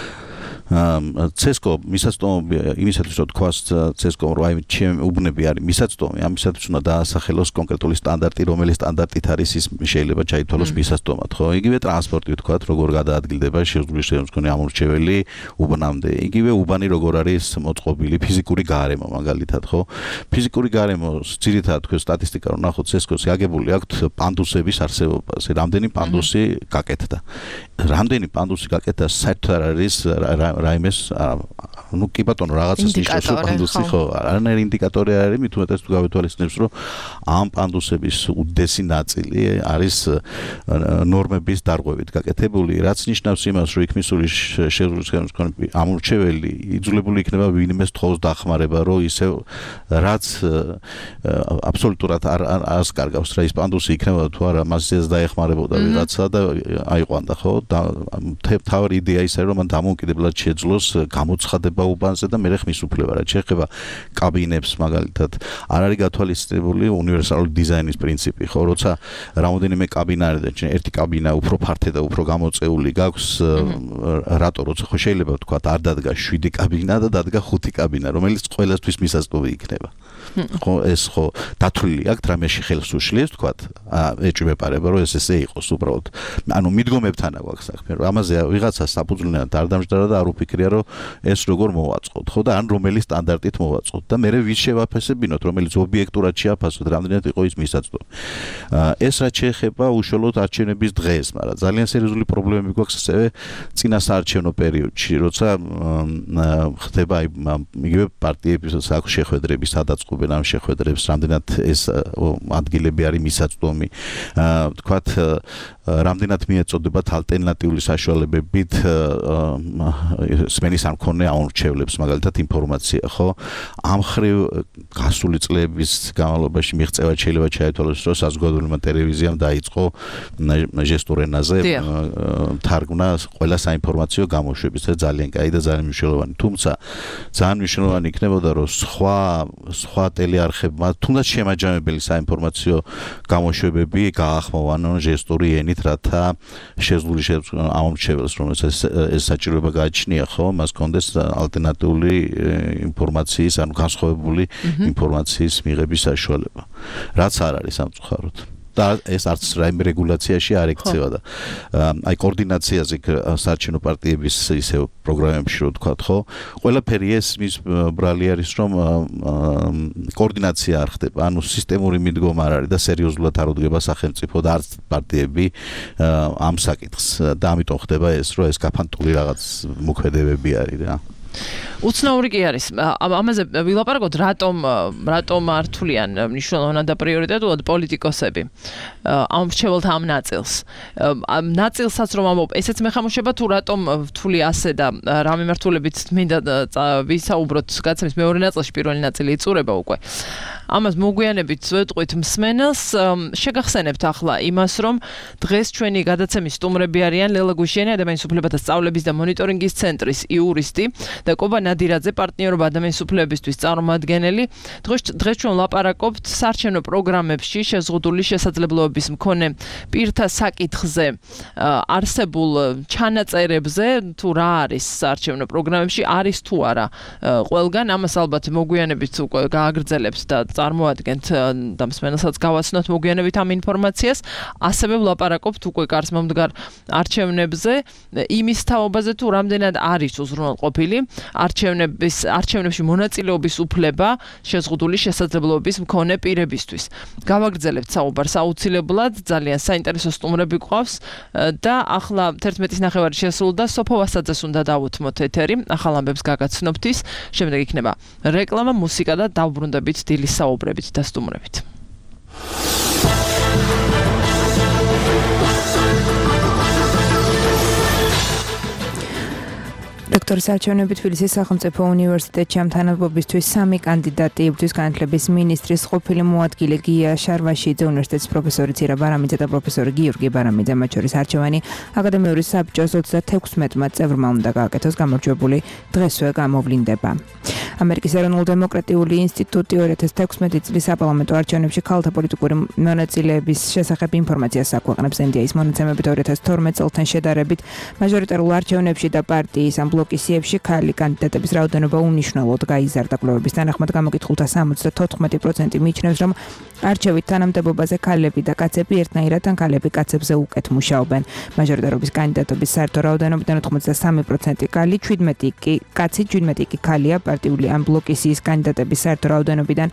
CSKO მისაწვდომი იმისათვის რომ თქვას CSKO რომ აი ჩემი უბნები არის მისაწვდომი ამისათვის უნდა დაასახელოს კონკრეტული სტანდარტი რომელიც სტანდარტით არის ის შეიძლება ჩაითვალოს მისაწვდომად ხო იგივე ტრანსპორტი ვთქვათ როგორ გადაადგილდება შესაძლებელი ამორჩეველი უბნამდე იგივე უბანი როგორ არის მოწყობილი ფიზიკური გარემო მაგალითად ხო ფიზიკური გარემოს ძირითადად თქვენ სტატისტიკა რომ ნახოთ CSKO-ს აგებული აქვთ პანდუსების არსებობას რამდენი პანდუსი გაკეთდა რამდენი პანდუსი გაკეთდა საერთოდ არ არის რაიმეს ну კი ბატონო რაღაცას ნიშნავს რომ პანდუსი ხო არანაირი ინდიკატორი არ არის მით უმეტეს თუ გავითვალისწინებს რომ ამ პანდუსების უდესი ნაწილი არის ნორმების დარღვევით გაკეთებული რაც ნიშნავს იმას რომ იქ მისული შესაძლებელი ამორჩეველი იძულებული იქნება ვინმეს თხოვს დახმარება რომ ისე რაც აბსოლუტურად არ კარგავს რა ის პანდუსი იქნება თუ არა მასზეც დაეხმარებოდა ვიღაცა და აიყვანდა ხო თავი იდეა ის არის რომ მან დამოუკიდებლად შეძლოს გამოცხადება უბანზე და მერე ხმის უფლება რაც შეეხება კაბინებს მაგალითად არ არის გათვალისწინებული უნივერსალური დიზაინის პრინციპი ხო როცა რამოდენიმე კაბინა არის და ერთი კაბინა უფრო ფართე და უფრო გამოწეული გაქვს რატო როცა ხო შეიძლება ვთქვა არ დადგა 7 კაბინა და დადგა 5 კაბინა რომელიც ყველასთვის მისაწვდომი იქნება ხო ეს ხო დათვლილი აქვს რამეში ხელს უშლის ვთქვა ეჭვმეპარება რომ ეს ესე იყოს უბრალოდ ანუ მიდგომებთან აქვს საქმე რომ ამაზე ვიღაცა საფუძვლიანად არ დამჯდარა და არ უფიქრია რომ ეს როგორ მოვაწყოთ ხო და ან რომელი სტანდარტით მოვაწყოთ და მე ვის შევაფასებინოთ რომელიც ობიექტურად შეაფასოთ რამდენად იყო ის მისაწვდომი ეს რაც შეეხება უშუალოდ არჩევნების დღეს მაგრამ ძალიან სერიოზული პრობლემები გვაქვს ასევე წინა საარჩევნო პერიოდში როცა ხდება იგივე პარტიების აქვს შეხვედრები სადაც ყვებენ ამ შეხვედრებს რამდენად ეს ადგილები არის მისაწვდომი ვთქვათ რამდენად მიეწოდებათ ალტერნატიული საშუალებებით სმენის არ მქონე აურჩევლებს მაგალითად ინფორმაცია ხო ამ ხრივ გასული წლების განმავლობაში მიღწევად შეიძლება ჩაითვალოს რომ საზოგადოებრივმა ტელევიზიამ დაიწყო ჟესტურ ენაზე თარგმნა ყველა საინფორმაციო გამოშვების ეს ძალიან კაი და ძალიან მნიშვნელოვანი თუმცა ძალიან მნიშვნელოვანი იქნებოდა რომ სხვა ტელეარხებმა თუნდაც შემაჯამებელი საინფორმაციო გამოშვებები გაახმოვანონ ჟესტური ენით რათა შესაძლებელი აურჩევლებს რომელსაც ეს საჭიროება გააჩნია ხო მას კონდეს ალტერნატიული ინფორმაციის ანუ განსხვავებული ინფორმაციის მიღების საშუალება რაც არ არის სამწუხაროდ და ეს არც რაიმე რეგულაციაში არ ექცევა და აი კოორდინაციაზე საარჩევნო პარტიების ისე პროგრამებში რო თქვა ხო ყველაფერი ეს მის ბრალი არის რომ კოორდინაცია არ ხდება ანუ სისტემური მიდგომა არ არის და სერიოზულად არ უდგება სახელმწიფო და არც პარტიები ამ საკითხს და ამიტომ ხდება ეს რომ ეს გაფანტული რაღაც მოქმედებები არის რა უცნაური კი არის. ამაზე ვილაპარაკოთ, რატომ ართულიან მნიშვნელოვნად და პრიორიტეტულად პოლიტიკოსები ამ მრჩეველთა ამ ნაწილს. ამ ნაწილსაც რომ ამბობ, ესეც მეხამუშება თუ რატომ რთული ასე და რა მიმართულებით მინდა ვისაუბროთ გაცემის მეორე ნაწილში, პირველი ნაწილი იწურება უკვე. ამას მოგვიანებით ვეტყვით მსმენელს, შეგახსენებთ ახლა იმას, რომ დღეს ჩვენი გადაცემის სტუმრები არიან ლელა გუშიანი, ადამიანის უფლებათა სწავლების და მონიტორინგის ცენტრის იურისტი და კობა ნადირაძე, პარტნიორობა ადამიანის უფლებისთვის წარმომადგენელი. დღეს ჩვენ ვლაპარაკობთ საარჩევნო პროგრამებში შეზღუდული შესაძლებლობების მქონე პირთა საკითხზე, არსებულ ჩანაწერებზე, თუ რა არის საარჩევნო პროგრამებში, არის თუ არა ყველგან. ამას ალბათ მოგვიანებით უკვე გააგრძელებთ და წარმოადგენთ და მსმენელსაც გავაცნოთ მოგვიანებით ამ ინფორმაციას. ასევე ვლაპარაკობთ უკვე კარს მომდგარ არჩევნებზე, იმის თაობაზე თუ რამდენად არის უზრუნველყოფილი არჩევნებში მონაწილეობის უფლება შეზღუდული შესაძლებლობების მქონე პირებისთვის. გავაგრძელებთ საუბარს აუცილებლად, ძალიან საინტერესო სტუმრები გვყავს და ახლა 11:30 შესრულდა, სოფო ვასაძეს უნდა დავუთმოთ ეთერი, ახალ ამბებს გაგაცნობთ ის, შემდეგ იქნება რეკლამა, მუსიკა და დავბრუნდებით დილის საუბრებით და სტუმრებით. დოქტორის არჩევნები თბილისის სახელმწიფო უნივერსიტეტში ამ თანამდებობისთვის 3 კანდიდატი იბრძვის განათლების მინისტრის ყოფილი მოადგილე გია შარვაშიძე, უნივერსიტეტის პროფესორი ცირა ბარამიძე და პროფესორი გიორგი ბარამიძე, მათ შორის არჩევანი აკადემიური საბჭოს 36 წევრმა უნდა გააკეთოს, გამარჯვებული დღესვე გამოვლინდება. ამერიკის ეროვნულ დემოკრატიული ინსტიტუტი 2016 წლის საპარლამენტო არჩევნებში ქალთა პოლიტიკური მონაწილეების შესახებ ინფორმაციას აქვეყნებს. NDA-ის მონაცემებით 2012 წელთან შედარებით მაჟორიტარულ არჩევნებში და პარტიის ამ ბლოკის სიებში ქალი კანდიდატების რაოდენობა უნიშნელოდ გაიზარდა. კვლევების თანახმად გამოკითხულთა 74% მიიჩნევს, რომ არჩევით თანამდებობაზე ქალები და კაცები ერთნაირად ან ქალები კაცებზე უკეთ მუშაობენ. მაჟორიტარობის კანდიდატობის საერთო რაოდენობიდან 83% ქალი, 17 კი კაცი, 17 კი ქალია. პარტიული ამ ბლოკის ის კანდიდატების საერთო რაოდენობიდან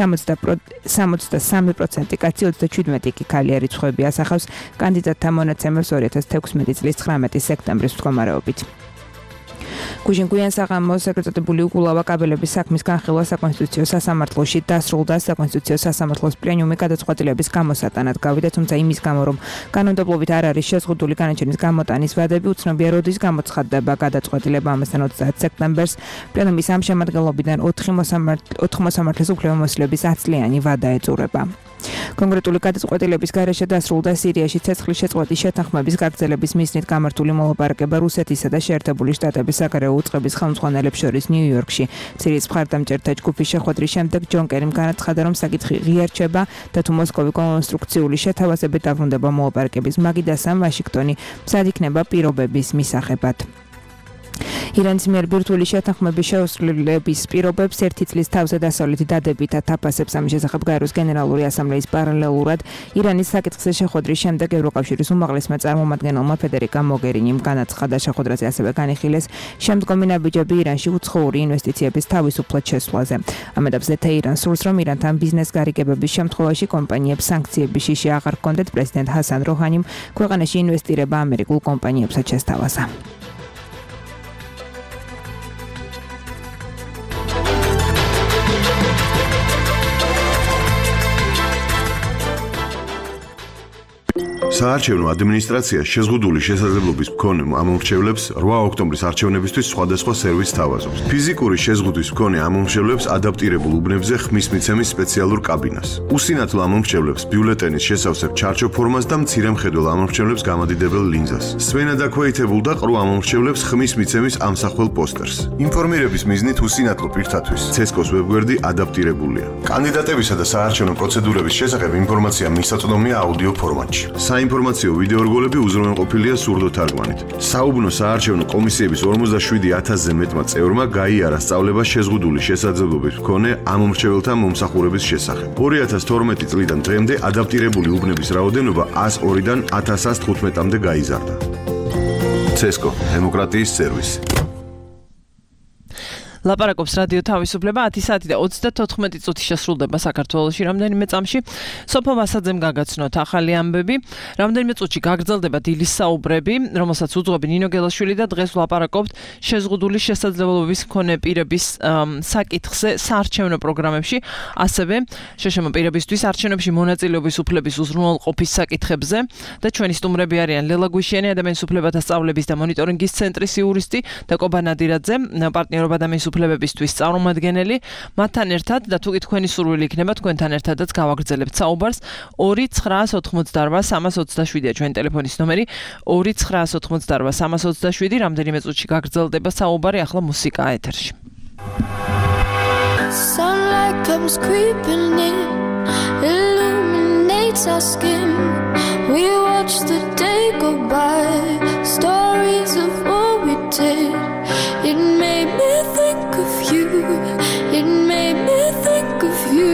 63% კაცი, 37 კი ქალია. რიცხვები ასახავს კანდიდატთა მონაცემებს 2016 წლის 19 სექტემბრის მდგომარეობით. გუშინ გვიან საღამოს ეგრეთ წოდებული უკულავა კაბელების საქმის განხილვა საკონსტიტუციო სასამართლოში დასრულდა. საკონსტიტუციო სასამართლოს პლენუმი გადაწყვეტილების გამოსატანად გავიდა, თუმცა იმის გამო, რომ კანონმდებლობით არ არის შეზღუდული განაჩენის გამოტანის ვადები, უცნობია როდის გამოცხადდება გადაწყვეტილება. ამასთან 30 სექტემბერს პლენუმის ამ შემადგენლობიდან 4 მოსამართლეს უფლებამოსილების 10 წლიანი ვადა ეწურება. კონკრეტული გადაწყვეტილების გარეშე დასრულდა სირიაში ცეცხლის შეწყვეტის შეთანხმების გაგრძელების მიზნით გამართული მოლაპარაკება რუსეთისა და შეერთებული შტატების საგარეო უწყების ხელმძღვანელებს შორის ნიუ-იორკში. სირიის მხარდამჭერთა ჯგუფის შეხვედრის შემდეგ ჯონ კერიმ განაცხადა, რომ საკითხი ღიარჩება და თუ მოსკოვი კონსტრუქციული შეთავაზებით დაბრუნდება მოლაპარაკების მაგიდასამ ვაშინგტონი მზად იქნება პირობების მისაღებად. ირანის მიერ ბირთვული შეთანხმების შეუსრულების პირობებს 1 წლის თავზე დასავლეთი დადებითად აფასებს. ამის შესახებ გაეროს გენერალური ასამბლეის პარალელურად ირანის საკითხზე შეხვედრის შემდეგ ევროკავშირის უმაღლესმა წარმომადგენელმა ფედერიკა მოგერინიმ განაცხადა, შეხვედრაზე ასევე განიხილეს შემდგომი ნაბიჯები ირანში უცხოური ინვესტიციების თავისუფლად შესვლაზე. ამ ეტაპზე თეირანს სურს, რომ ირანთან ბიზნეს გარიგებების შემთხვევაში კომპანიებს სანქციების შიში აღარ ჰქონდეთ. პრეზიდენტ ჰასან როჰანიმ ქვეყანაში ინვესტირება ამერიკულ კომპანიებსაც შესთავაზა. საარჩევნო ადმინისტრაცია შეზღუდული შესაძლებლობის მქონე ამომრჩევლებს 8 ოქტომბრის არჩევნებისთვის სხვადასხვა სერვისს თავაზობს. ფიზიკური შეზღუდვის მქონე ამომრჩევლებს ადაპტირებულ უბნებზე ხმის მიცემის სპეციალურ კაბინას. უსინათლო ამომრჩევლებს ბიულეტენის შესავსებ ჩარჩო ფორმას და მცირე მხედველ ამომრჩევლებს გამადიდებელ ლინზას. სვენა დაქვეითებულ და ყრუ ამომრჩევლებს ხმის მიცემის ამსახველ პოსტერს. ინფორმირების მიზნით უსინათლო პირთათვის CESCO-ს ვებგვერდი ადაპტირებულია. კანდიდატებისა და საარჩევნო პროცედურების შესახებ ინფორმაცია მისაწვდომია აუდიო ფორმატში. საინფორმაციო ვიდეორგოლები უზრუნველყოფილია სურდოთარგმანით. საუბნო საარჩევნო კომისიების 47,000-ზე მეტმა წევრმა გაიარა სწავლება შეზღუდული შესაძლებლობის მქონე ამომრჩეველთა მომსახურების შესახებ. 2012 წლიდან დღემდე ადაპტირებული უბნების რაოდენობა 102-დან 1115-მდე გაიზარდა. CESCO, დემოკრატიის სერვისი. ლაპარაკობს რადიო თავისუფლება 10 საათი და 34 წუთი შესრულდება საქართველოში რამდენიმე წამში. სოფო ვასაძემ გაგაცნოთ ახალი ამბები. რამდენიმე წუთში გაგრძელდება დილის საუბრები, რომელსაც უძღვები ნინო გელაშვილი და დღეს ვლაპარაკობთ შეზღუდული შესაძლებლობების მქონე პირების საკითხზე საარჩევნო პროგრამებში, ასევე შეშემო პირებისთვის არჩევნებში მონაწილეობის უფლების უზრუნველყოფის საკითხებზე და ჩვენი სტუმრები არიან ლელა გვიშიანი, ადამიანის უფლებათა სწავლების და მონიტორინგის ცენტრის იურისტი და კობა ნადირაძე, პარტნიორობა ადამიანის უფლებებისთვის წარმომადგენელი. მათთან ერთად და თუკი თქვენი სურვილი იქნება, თქვენთან ერთადაც გავაგრძელებთ საუბარს. 2988327-ია ჩვენი ტელეფონის ნომერი. 2988327. რამდენიმე წუთში გაგრძელდება საუბარი, ახლა მუსიკა ეთერში. Sunlight comes creeping in, illuminates our skin. We watch the day go by, stories of what we did. It made me think of you, it made me think of you.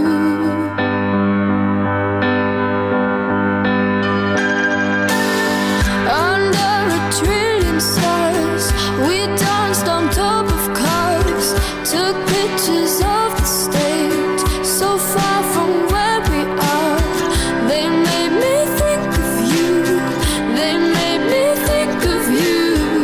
Under a trillion stars, we danced on top of cars, took pictures of the stage, so far from where we are. They made me think of you, they made me think of you.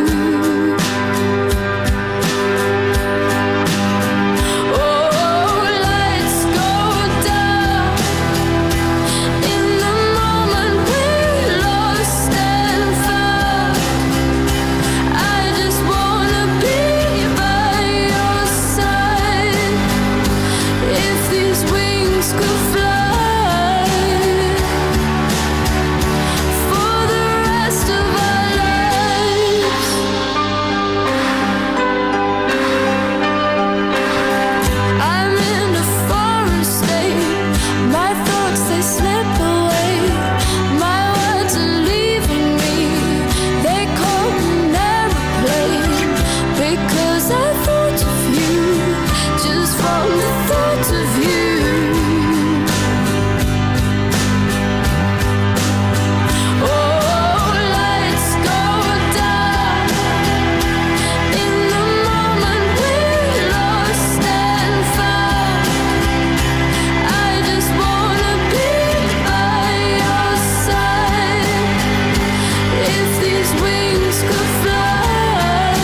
Oh, lights go down in the moment we lost and found. I just wanna be by your side. If these wings could fly for the rest of our lives. I'm in a foreign state, my thoughts they slip away, my words are leaving me, they call an airplane, because I thought of you, just from the thought of you. Oh, lights go down in the moment we lost and found. I just wanna be by your side. If these wings could fly.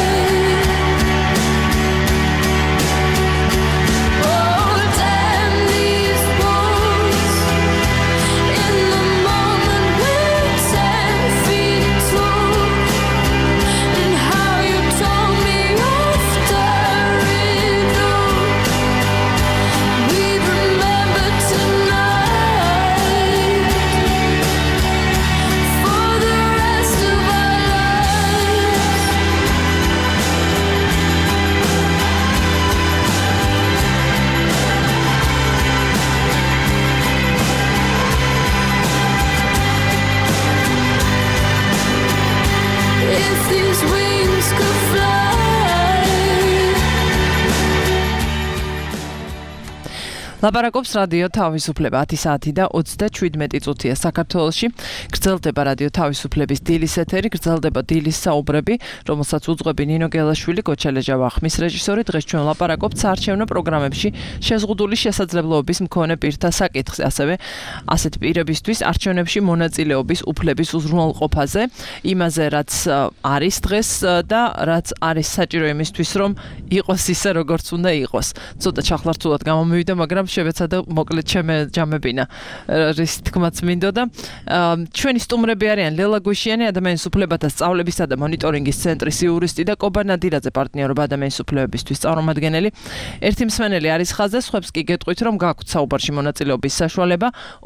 Oh, damn these walls. In the moment we're 10 feet tall. And how you told me after it all. We remember tonight for the rest of our lives. If these wings could fly. ლაპარაკობს რადიო თავისუფლება 10 საათი და 37 წუთია საქართველოში. გრძელდება რადიო თავისუფლების დილის ეთერი, გრძელდება დილის საუბრები, რომელსაც უძღვები ნინო გელაშვილი, კოჩალეჟა ვახმის რეჟისორი. დღეს ჩვენ ლაპარაკობთ საარჩევნო პროგრამებში შეზღუდული შესაძლებლობების მქონე პირთა საკითხზე, ასევე ასეთ პირებისთვის არჩევნებში მონაწილეობის უფლების უზრუნველყოფაზე, იმაზე რაც არის დღეს და რაც არის საჭირო იმისთვის, რომ იყოს ისე, როგორც უნდა იყოს. ცოტა ჩახლართულად გამომივიდა, მაგრამ შევეცადა მოკლედ შემეჯამებინა რის თქმაც მინდოდა. ჩვენი სტუმრები არიან ლელა გვიშიანი, ადამიანის უფლებათა სწავლებისა და მონიტორინგის ცენტრის იურისტი და კობა ნადირაძე, პარტნიორობა ადამიანის უფლებებისთვის წარმომადგენელი. ერთი მსმენელი არის ხაზზე, სხვებს კი გეტყვით, რომ გაქვთ საუბარში მონაწილეობის საშუალება.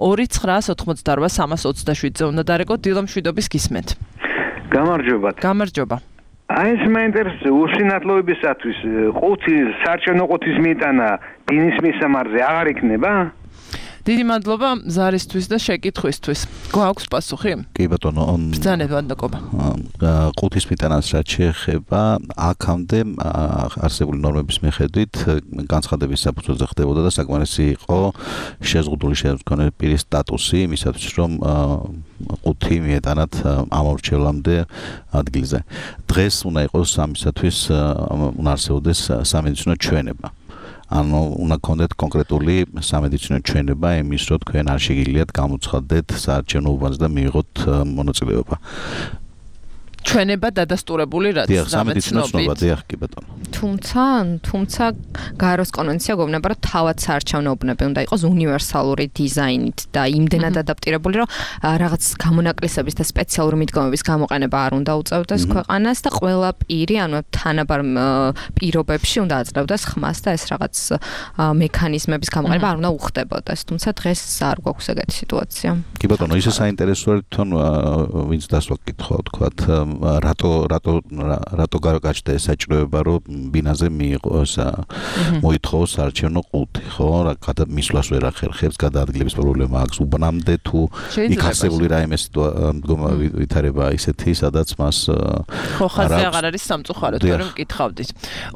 2988327-ზე უნდა დარეკოთ. დილამშვიდობის გისმენთ. გამარჯობათ. გამარჯობა. აი ეს მაინტერესებს უსინათლოებისათვის ყუთი საარჩევნო ყუთის მიტანა დინის მისამარზე აღარ იქნება? დიდი მადლობა ზარისთვის და შეკითხვისთვის. გვაქვს პასუხი? კი ბატონო. ბრძანებად დაკობა. ყუთის მიტანას რაც შეეხება, აქამდე არსებული ნორმების მიხედვით განცხადების საფუძველზე ხდებოდა და საკმარისი იყო შეზღუდული შემდგომი პირის სტატუსი, იმისათვის რომ 5 მიეტანათ ამორჩევლამდე ადგილზე. დღეს უნდა იყოს ამისათვის უნდა არსებობდეს სამედიცინო ჩვენება. ანუ უნდა გქონდეთ კონკრეტული სამედიცინო ჩვენება იმის რომ თქვენ არ შეგიძლიათ გამოცხადდეთ საარჩევნო უბანს და მიიღოთ მონაწილეობა. ჩვენება დადასტურებული რაც სამედიცინო დიახ კი ბატონო. თუმცა გაეროს კონვენცია გვევნება რომ თავად საარჩევნო უბნები უნდა იყოს უნივერსალური დიზაინით და იმდენად ადაპტირებული რომ რაღაც გამონაკლისების და სპეციალური მიდგომების გამოყენება არ უნდა უწევდეს ქვეყანას და ყველა პირი ანუ თანაბარ პირობებში უნდა აძლევდეს ხმას და ეს რაღაც მექანიზმების გამოყენება არ უნდა უხდებოდეს. თუმცა დღეს არ გვაქვს ეგეთი სიტუაცია. კი ბატონო, ისე საინტერესოა თვითონ ვინც დასვა კითხვა თქვათ რატო გაჩნდა ეს საჭიროება რომ ბინაზე მიიღოს მოითხოვოს საარჩევნო ყუთი, ხო? რა მისვლას ვერ ახერხებს, გადაადგილების პრობლემა აქვს უბნამდე თუ იქ არსებული რაიმე ვითარება ისეთი, სადაც მას ხო ხაზე აღარ არის სამწუხაროდ, რომ მკითხავდით.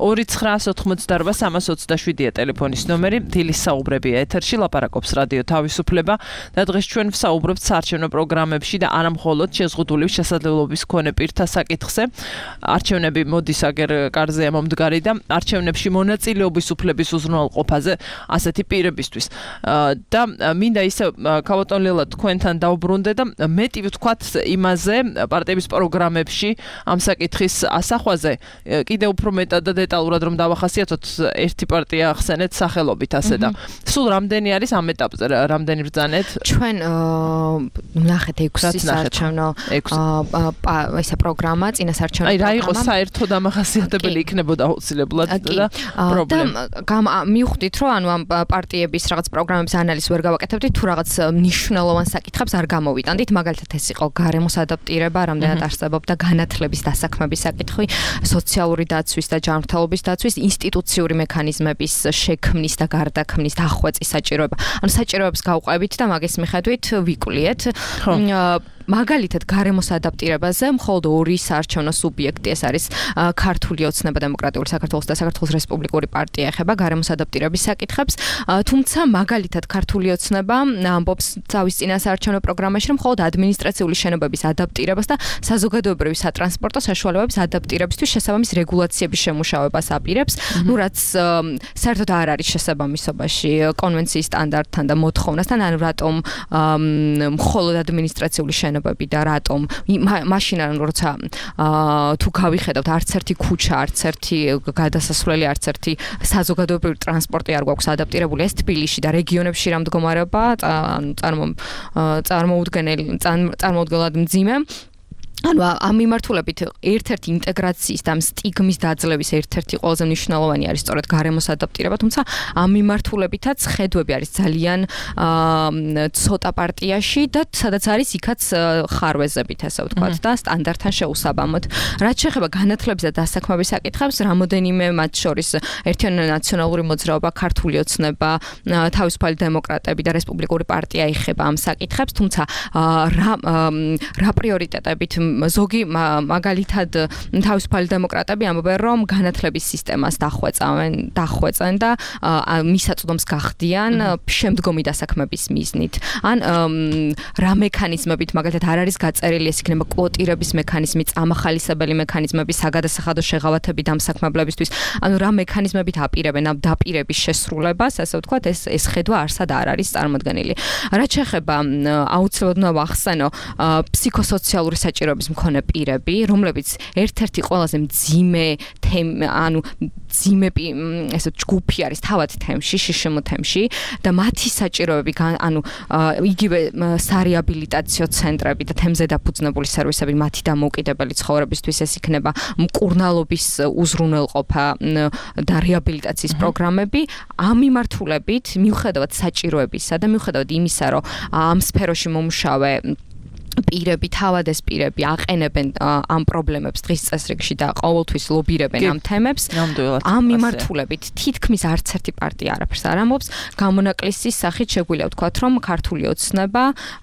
2988-327-ია ტელეფონის ნომერი, დილის საუბრებია ეთერში, ლაპარაკობს რადიო თავისუფლება და დღეს ჩვენ ვსაუბრობთ საარჩევნო პროგრამებში და არა მხოლოდ შეზღუდული შესაძლებლობის მქონე პირთა საკითხზე. არჩევნები მოდის აგერ კარზეა მომდგარი და არჩევნებში მონაწილეობის უფლების უზრუნველყოფაზე ასეთი პირებისთვის. და მინდა ისე ქავატონ ლელა თქვენთან დავბრუნდე და მეტი ვთქვათ იმაზე პარტიების პროგრამებში ამ საკითხის ასახვაზე კიდე უფრო მეტად და დეტალურად რომ დავახასიათოთ ერთი პარტია ახსენეთ სახელობით ასე და სულ რამდენი არის ამ ეტაპზე რამდენი ბრძანეთ? ჩვენ ნახეთ 6 საარჩევნო ესა პროგრამა წინასაარჩევნო პროგრამა. აი რა იყო საერთო დამახასიათებელი იქნებოდა აუცილებლად და პრობლემა. მივხვდით რომ ანუ ამ პარტიების რაღაც პროგრამების ანალიზს ვერ გავაკეთებდით თუ რაღაც მნიშვნელოვან საკითხებს არ გამოვიტანდით, მაგალითად ეს იყო გარემოს ადაპტირება, რამდენად არსებობდა განათლების დასაქმების საკითხი, სოციალური დაცვის და ჯანმრთელობის დაცვის, ინსტიტუციური მექანიზმების შექმნის და გარდაქმნის დახვეწის საჭიროება. ანუ საჭიროებებს გავყვებით და მაგის მიხედვით ვიკლიეთ. მაგალითად გარემოს ადაპტირებაზე მხოლოდ ორი საარჩევნო სუბიექტი ეს არის ქართული ოცნება დემოკრატიული საქართველოს და საქართველოს რესპუბლიკური პარტია ეხება გარემოს ადაპტირების საკითხებს, თუმცა მაგალითად ქართული ოცნება ამბობს თავის წინასაარჩევნო პროგრამაში რომ მხოლოდ ადმინისტრაციული შენობების ადაპტირებას და საზოგადოებრივი სატრანსპორტო საშუალებების ადაპტირებისთვის შესაბამის რეგულაციების შემუშავებას აპირებს, ну რაც საერთოდ არ არის შესაბამისობაში კონვენციის სტანდარტთან და მოთხოვნასთან, ანუ რატომ მხოლოდ ადმინისტრაციული შენობები და რატომ მაშინ როცა თუ გავიხედავთ არც ერთი ქუჩა, არც ერთი გადასასვლელი, არც ერთი საზოგადოებრივი ტრანსპორტი არ გვაქვს ადაპტირებული ეს თბილისში და რეგიონებში რა მდგომარეობა წარმოუდგენლად მძიმე. ანუ ამ მიმართულებით ერთ-ერთი ინტეგრაციის და სტიგმის დაძლევის ერთ-ერთი ყველაზე მნიშვნელოვანი არის სწორედ გარემოს ადაპტირება, თუმცა ამ მიმართულებითაც ხედვები არის ძალიან ცოტა პარტიაში და სადაც არის იქაც ხარვეზებით ასე ვთქვათ და სტანდარტთან შეუსაბამოდ. რაც შეეხება განათლების და დასაქმების საკითხებს, რამოდენიმე მათ შორის ერთიანი ნაციონალური მოძრაობა, ქართული ოცნება, თავისუფალი დემოკრატები და რესპუბლიკური პარტია ეხება ამ საკითხებს, თუმცა რა პრიორიტეტებით ზოგი მაგალითად თავისუფალი დემოკრატები ამბობენ რომ განათლების სისტემას დახვეწენ და მისაწვდომს გახდიან შემდგომი დასაქმების მიზნით. ან რა მექანიზმებით მაგალითად არ არის გაწერილი ეს იქნება კვოტირების მექანიზმი, წამახალისებელი მექანიზმები, საგადასახადო შეღავათები დამსაქმებლებისთვის. ანუ რა მექანიზმებით აპირებენ ამ დაპირების შესრულებას, ასე ვთქვათ, ეს ხედვა არსად არ არის წარმოდგენილი. რაც შეეხება აუცილებლად უნდა ვახსენო ფსიქოსოციალური საჭიროებების მქონე პირები, რომლებიც ერთ-ერთი ყველაზე მძიმე ანუ მძიმე ესე ჯგუფი არის თავად თემში, შშმ თემში და მათი საჭიროები ანუ იგივე სარეაბილიტაციო ცენტრები და თემზე დაფუძნებული სერვისები მათი დამოუკიდებელი ცხოვრებისთვის ეს იქნება მკურნალობის უზრუნველყოფა და რეაბილიტაციის პროგრამები. ამ მიმართულებით მიუხედავად საჭიროებისა და მიუხედავად იმისა, რომ ამ სფეროში მომუშავე პირები, თავად ეს პირები აყენებენ ამ პრობლემებს დღის წესრიგში და ყოველთვის ლობირებენ ამ თემებს. ამ მიმართულებით თითქმის არც ერთი პარტია არაფერს არ ამბობს. გამონაკლისის სახით შეგვიძლია ვთქვათ, რომ ქართული ოცნება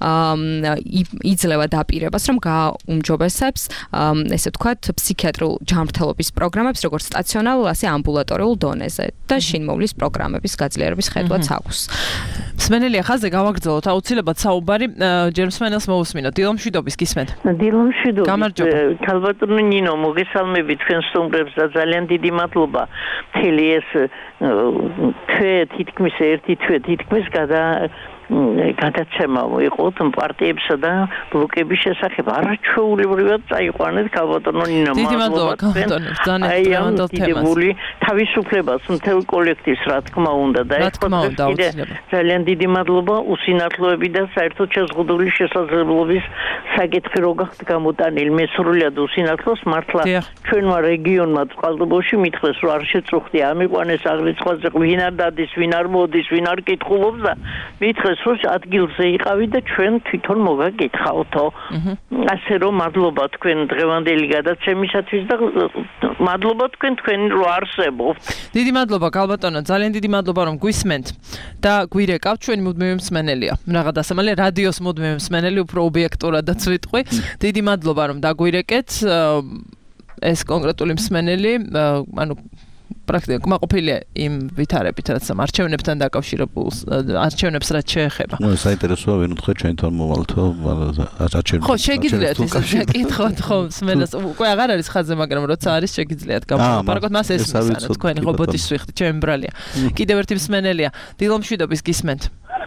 იძლევა დაპირებას, რომ გაუმჯობესებს ესე ვთქვათ ფსიქიატრიულ ჯანმრთელობის პროგრამებს, როგორც სტაციონარულ, ასე ამბულატორიულ დონეზე და შინმოვლის პროგრამების გაძლიერების ხედვაც აქვს. მსმენელია ხაზე გავაგრძელოთ აუცილებლად საუბარი ჯერ მსმენელს მოусმინოთ. დილო. დილომშვიდობის გისმენთ. დილომშვიდობის. გამარჯობა. ქალბატონო ნინო, მოგესალმები თქვენ სტუმრებს და ძალიან დიდი მადლობა. მთელი ეს თითქმის ერთი თითქმის გადაცემა მოიყოთ პარტიებსა და ბლოკების შესახებ. არაჩვეულებრივად წაიყვანეთ ქალბატონო ნინო. დიდი მადლობა ქალბატონო, ძალიან დღევანდელ თავისუფლებას მთელ კოლექტივს რა თქმა უნდა და ეს ძალიან დიდი მადლობა უსინათლოები და საერთოდ შეზღუდული შესაძლებლობის საკითხი რო გახდა გამოტანილი. მე სრულად უსინათლოს მართლა ჩვენმა რეგიონმა წყალტუბოში მითხრეს რომ არ შეწუხდი ამიყვანეს აღრიცხვაზე ვინ არ დადის, ვინ არ მოდის, ვინ არ კითხულობს და მითხრეს რომ ადგილზე იყავი და ჩვენ თვითონ მოგაკითხავთო. ასე რომ მადლობა თქვენ დღევანდელი გადაცემისათვის და მადლობა თქვენი რო არსებობთ. დიდი მადლობა ქალბატონო, ძალიან დიდი მადლობა რომ გვისმენთ და გვირეკავთ. ჩვენი მუდმივი მსმენელია. რაღაც დასამალე რადიოს მუდმივი მსმენელი, უფრო ობიექტურადაც ვიტყვი. დიდი მადლობა რომ დაგვირეკეთ. ეს კონკრეტული მსმენელი, ანუ პრაქტიკულად კმაყოფილია იმ ვითარებით, რაც არჩევნებთან დაკავშირებულ არჩევნებს რაც შეეხება. ნუ საინტერესოა ვინ უთხრა ჩვენ თან მოვალთო არჩევნებს. ხო, შეგიძლიათ ის შეკითხოთ ხო მსმენელს. უკვე აღარ არის ხაზზე, მაგრამ როცა არის შეგიძლიათ გამოვაპარაკოთ მას ესმის, ანუ თქვენი რობოტის სვიხდი, ჩემი ბრალია. კიდევ ერთი მსმენელია. დილომშვიდობის გისმენთ.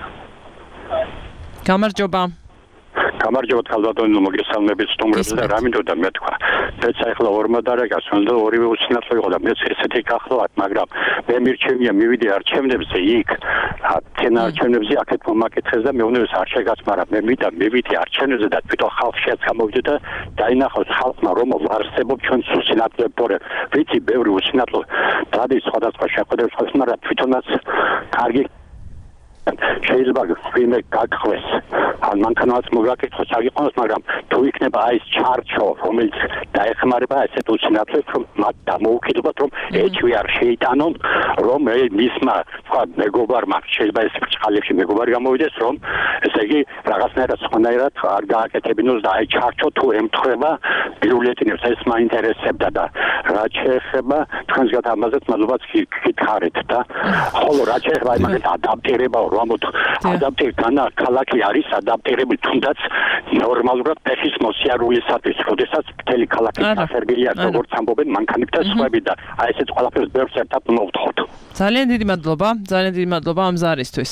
გამარჯობა. გამარჯობა ქალბატონო, მოგესალმებით სტუმრებს და რა მინდოდა მეთქვა. მეც ახლა ორმა დარეგას, უნდა ორივე უცნაური იყო და მეც ესეთი გახლავთ, მაგრამ მე მირჩევია მივიდე არჩევნებზე იქ. თენ არჩევნებზე აქეთ მომაკითხეს და მეუბნეს არ შეგაცმარა. მე მივიდე არჩევნებზე და თვითონ ხალხშიც გამოვიდე და დაინახოთ ხალხმა რომ არსებობს ჩვენ უცნაური პორე. ვიცი ბევრი უცნაური დადის სხვადასხვა შეხვედრებს ხალხს, მაგრამ თვითონაც კარგი შეიძლება ვინმე გაგხვეს ან მანქანაც მოგაკითხოს აგიყვანოს, მაგრამ თუ იქნება აი ეს ჩარჩო რომელიც დაეხმარება ესეთ უცნაურებს რომ მათ დამოუკიდებლად რომ ეჭვი არ შეიტანონ, რომ მისმა თქვა მეგობარმა შეიძლება ეს ბრჭყალებში მეგობარი გამოვიდეს, რომ ესე იგი რაღაცნაირად სხვანაირად არ გააკეთებინოს და აი ჩარჩო თუ ემთხვევა ბიულეტენებს ეს მაინტერესებდა და რაც შეეხება თქვენს გადამაზეთ მადლობაც გითხარით და ხოლო რაც შეეხება აი მაგეთ ადაპტირება ადაპტირება ქალაქი არის ადაპტირებული თუნდაც ნორმალურად ფეხის მოსიარულისათვის, როდესაც მთელი ქალაქი საფერგილია, როგორც ამბობენ მანქანები და სხვაები და აი ესეც ყველაფერს ბევრს ერთად მოვთხოვთ. ძალიან დიდი მადლობა ამ ზარისთვის.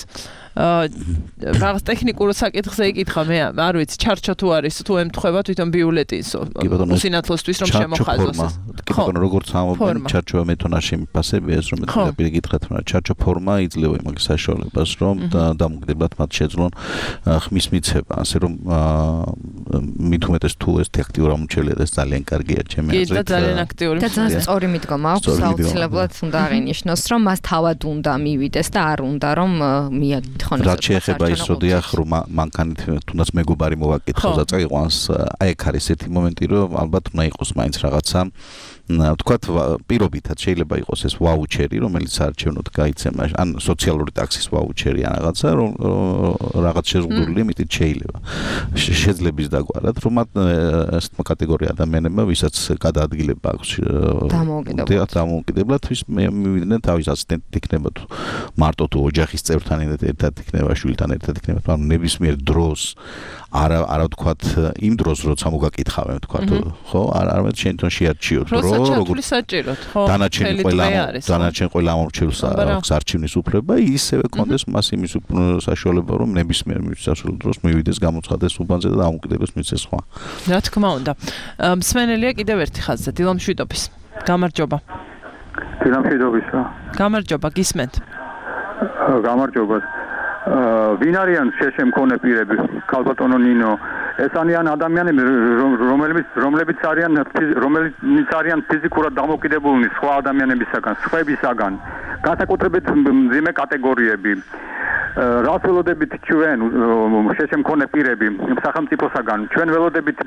რაღაც ტექნიკურ საკითხზე იკითხა მე არ ვიცი ჩარჩო თუ არის თუ ემთხვევა თვითონ ბიულეტინს უსინათლოსთვის რომ შემოხაზოს. კი ბატონო, როგორც ამბობენ ჩარჩო მეთონაში მიფასებია ეს რომ მე გითხრათ რომ ჩარჩო ფორმა იძლევა იმის საშუალებას რომ დამოკიდებლად მათ შეძლონ ხმის მიცემა, ასე რომ მით უმეტეს თუ ეს აქტიურ ამოჩელია და ეს ძალიან კარგია ჩემი აზრით. კი და ძალიან აქტიური და ძალიან სწორი მიდგომა აქვს, აუცილებლად უნდა აღინიშნოს რომ მას თავად უნდა მივიდეს და არ უნდა რომ მიაგდოს. რაც შეეხება ის როდიახ რომ მანქანით თუნდაც მეგობარი მოვაკითხავს და წაიყვანს, აი ეგ არის ერთი მომენტი რომ ალბათ უნდა იყოს მაინც რაღაცა ვთქვათ პირობითად შეიძლება იყოს ეს ვაუჩერი რომელიც საარჩევნოდ გაიცემა ან სოციალური ტაქსის ვაუჩერი ან რაღაცა რომ რაღაც შეზღუდული ლიმიტით შეიძლება შეძლების დაგვარად რომ ესეთ კატეგორია ადამიანებმა ვისაც გადაადგილება აქვს დამოუკიდებლად ვის მივიდნენ თავის ასისტენტით იქნება თუ მარტო თუ ოჯახის წევრთან ერთად იქნება შვილთან ერთად იქნება ანუ ნებისმიერ დროს არა ვთქვათ იმ დროს როცა მოგაკითხავენ ვთქვათ ხო არამედ შენ თვითონ შეარჩიო დრო როგორც საჭიროდ ხო დანარჩენ ყველა ამორჩეულს აქვს არჩევნის უფლება ისევე კონდეს მას იმის საშუალება რომ ნებისმიერ საშუალო დროს მივიდეს გამოცხადდეს უბანზე და დამოუკიდებლად მიცეს სხვა რა თქმა უნდა მსმენელია კიდევ ერთი ხაზზე დილომშვიდობის გამარჯობა გამარჯობა გისმენთ გამარჯობა ვინ არიან შეშემქონე პირები ქალბატონო ნინო ეს არიან ადამიანები რომლებიც არიან ფიზიკურად დამოკიდებულნი სხვა ადამიანებისაგან სხვებისაგან განსაკუთრებით მძიმე კატეგორიები რას ველოდებით ჩვენ შეშემქონე პირები სახელმწიფოსაგან ჩვენ ველოდებით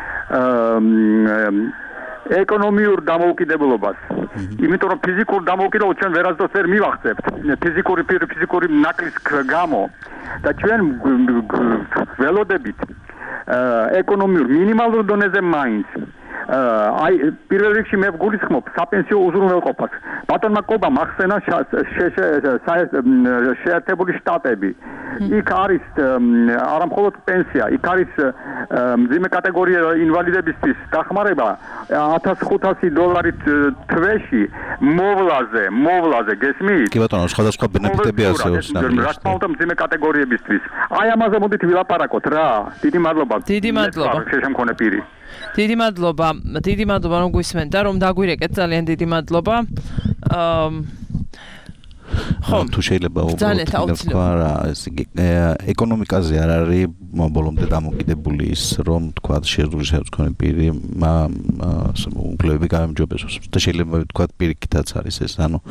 ეკონომიურ დამოუკიდებლობას იმიტომ რომ ფიზიკურ დამოუკიდებლობას ჩვენ ვერასდროს ვერ მივახცევთ ფიზიკური ნაკლის გამო და ჩვენ ველოდებით ეკონომიურ მინიმალურ დონეზე მაინც აი პირველ რიგში მე ვგულისხმობ საპენსიო უზრუნველყოფას ბატონმა კობამ ახსენა შეერთებული შტატები იქ არის არა მხოლოდ პენსია, იქ არის მძიმე კატეგორია ინვალიდებისთვის დახმარება $1500 თვეში მოვლაზე გესმით? კი ბატონო, სხვადასხვა ბენეფიტები არსებობს ნამდვილად. რა თქმა უნდა, მძიმე კატეგორიებისთვის. აი ამაზე მოდით ვილაპარაკოთ რა. დიდი მადლობა. დიდი მადლობა. შეშემქონე პირი. დიდი მადლობა რომ გვისმენთ და რომ დაგვირეკეთ, ძალიან დიდი მადლობა. ხო, თუ შეიძლება ეკონომიკაზე არ არის ბოლომდე დამოკიდებული ის, რომ თქვა შეძლული ხელმძღვანელი პირი უფლებები გაემჯობესოს და შეიძლება თქვა პირიქითაც არის ეს, ანუ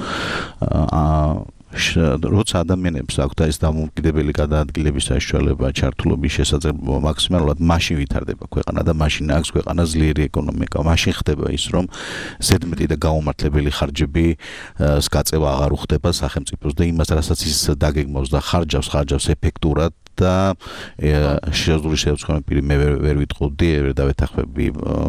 როცა ადამიანებს აქვთ ეს დამოუკიდებელი გადაადგილების საშუალება, ჩართულობის შესაძლებლობა მაქსიმალურად მაშინ ვითარდება ქვეყანა და მაშინ აქვს ქვეყანა ძლიერი ეკონომიკა. მაშინ ხდება ის, რომ ზედმეტი და გაუმართლებელი ხარჯები გაწევა აღარ უხდება სახელმწიფოს და იმას, რასაც ის დაგეგმავს და ხარჯავს ეფექტურად და შეძლული ხელმძღვანელი პირი მე ვერ ვიტყოდი, ვერ დავეთანხმები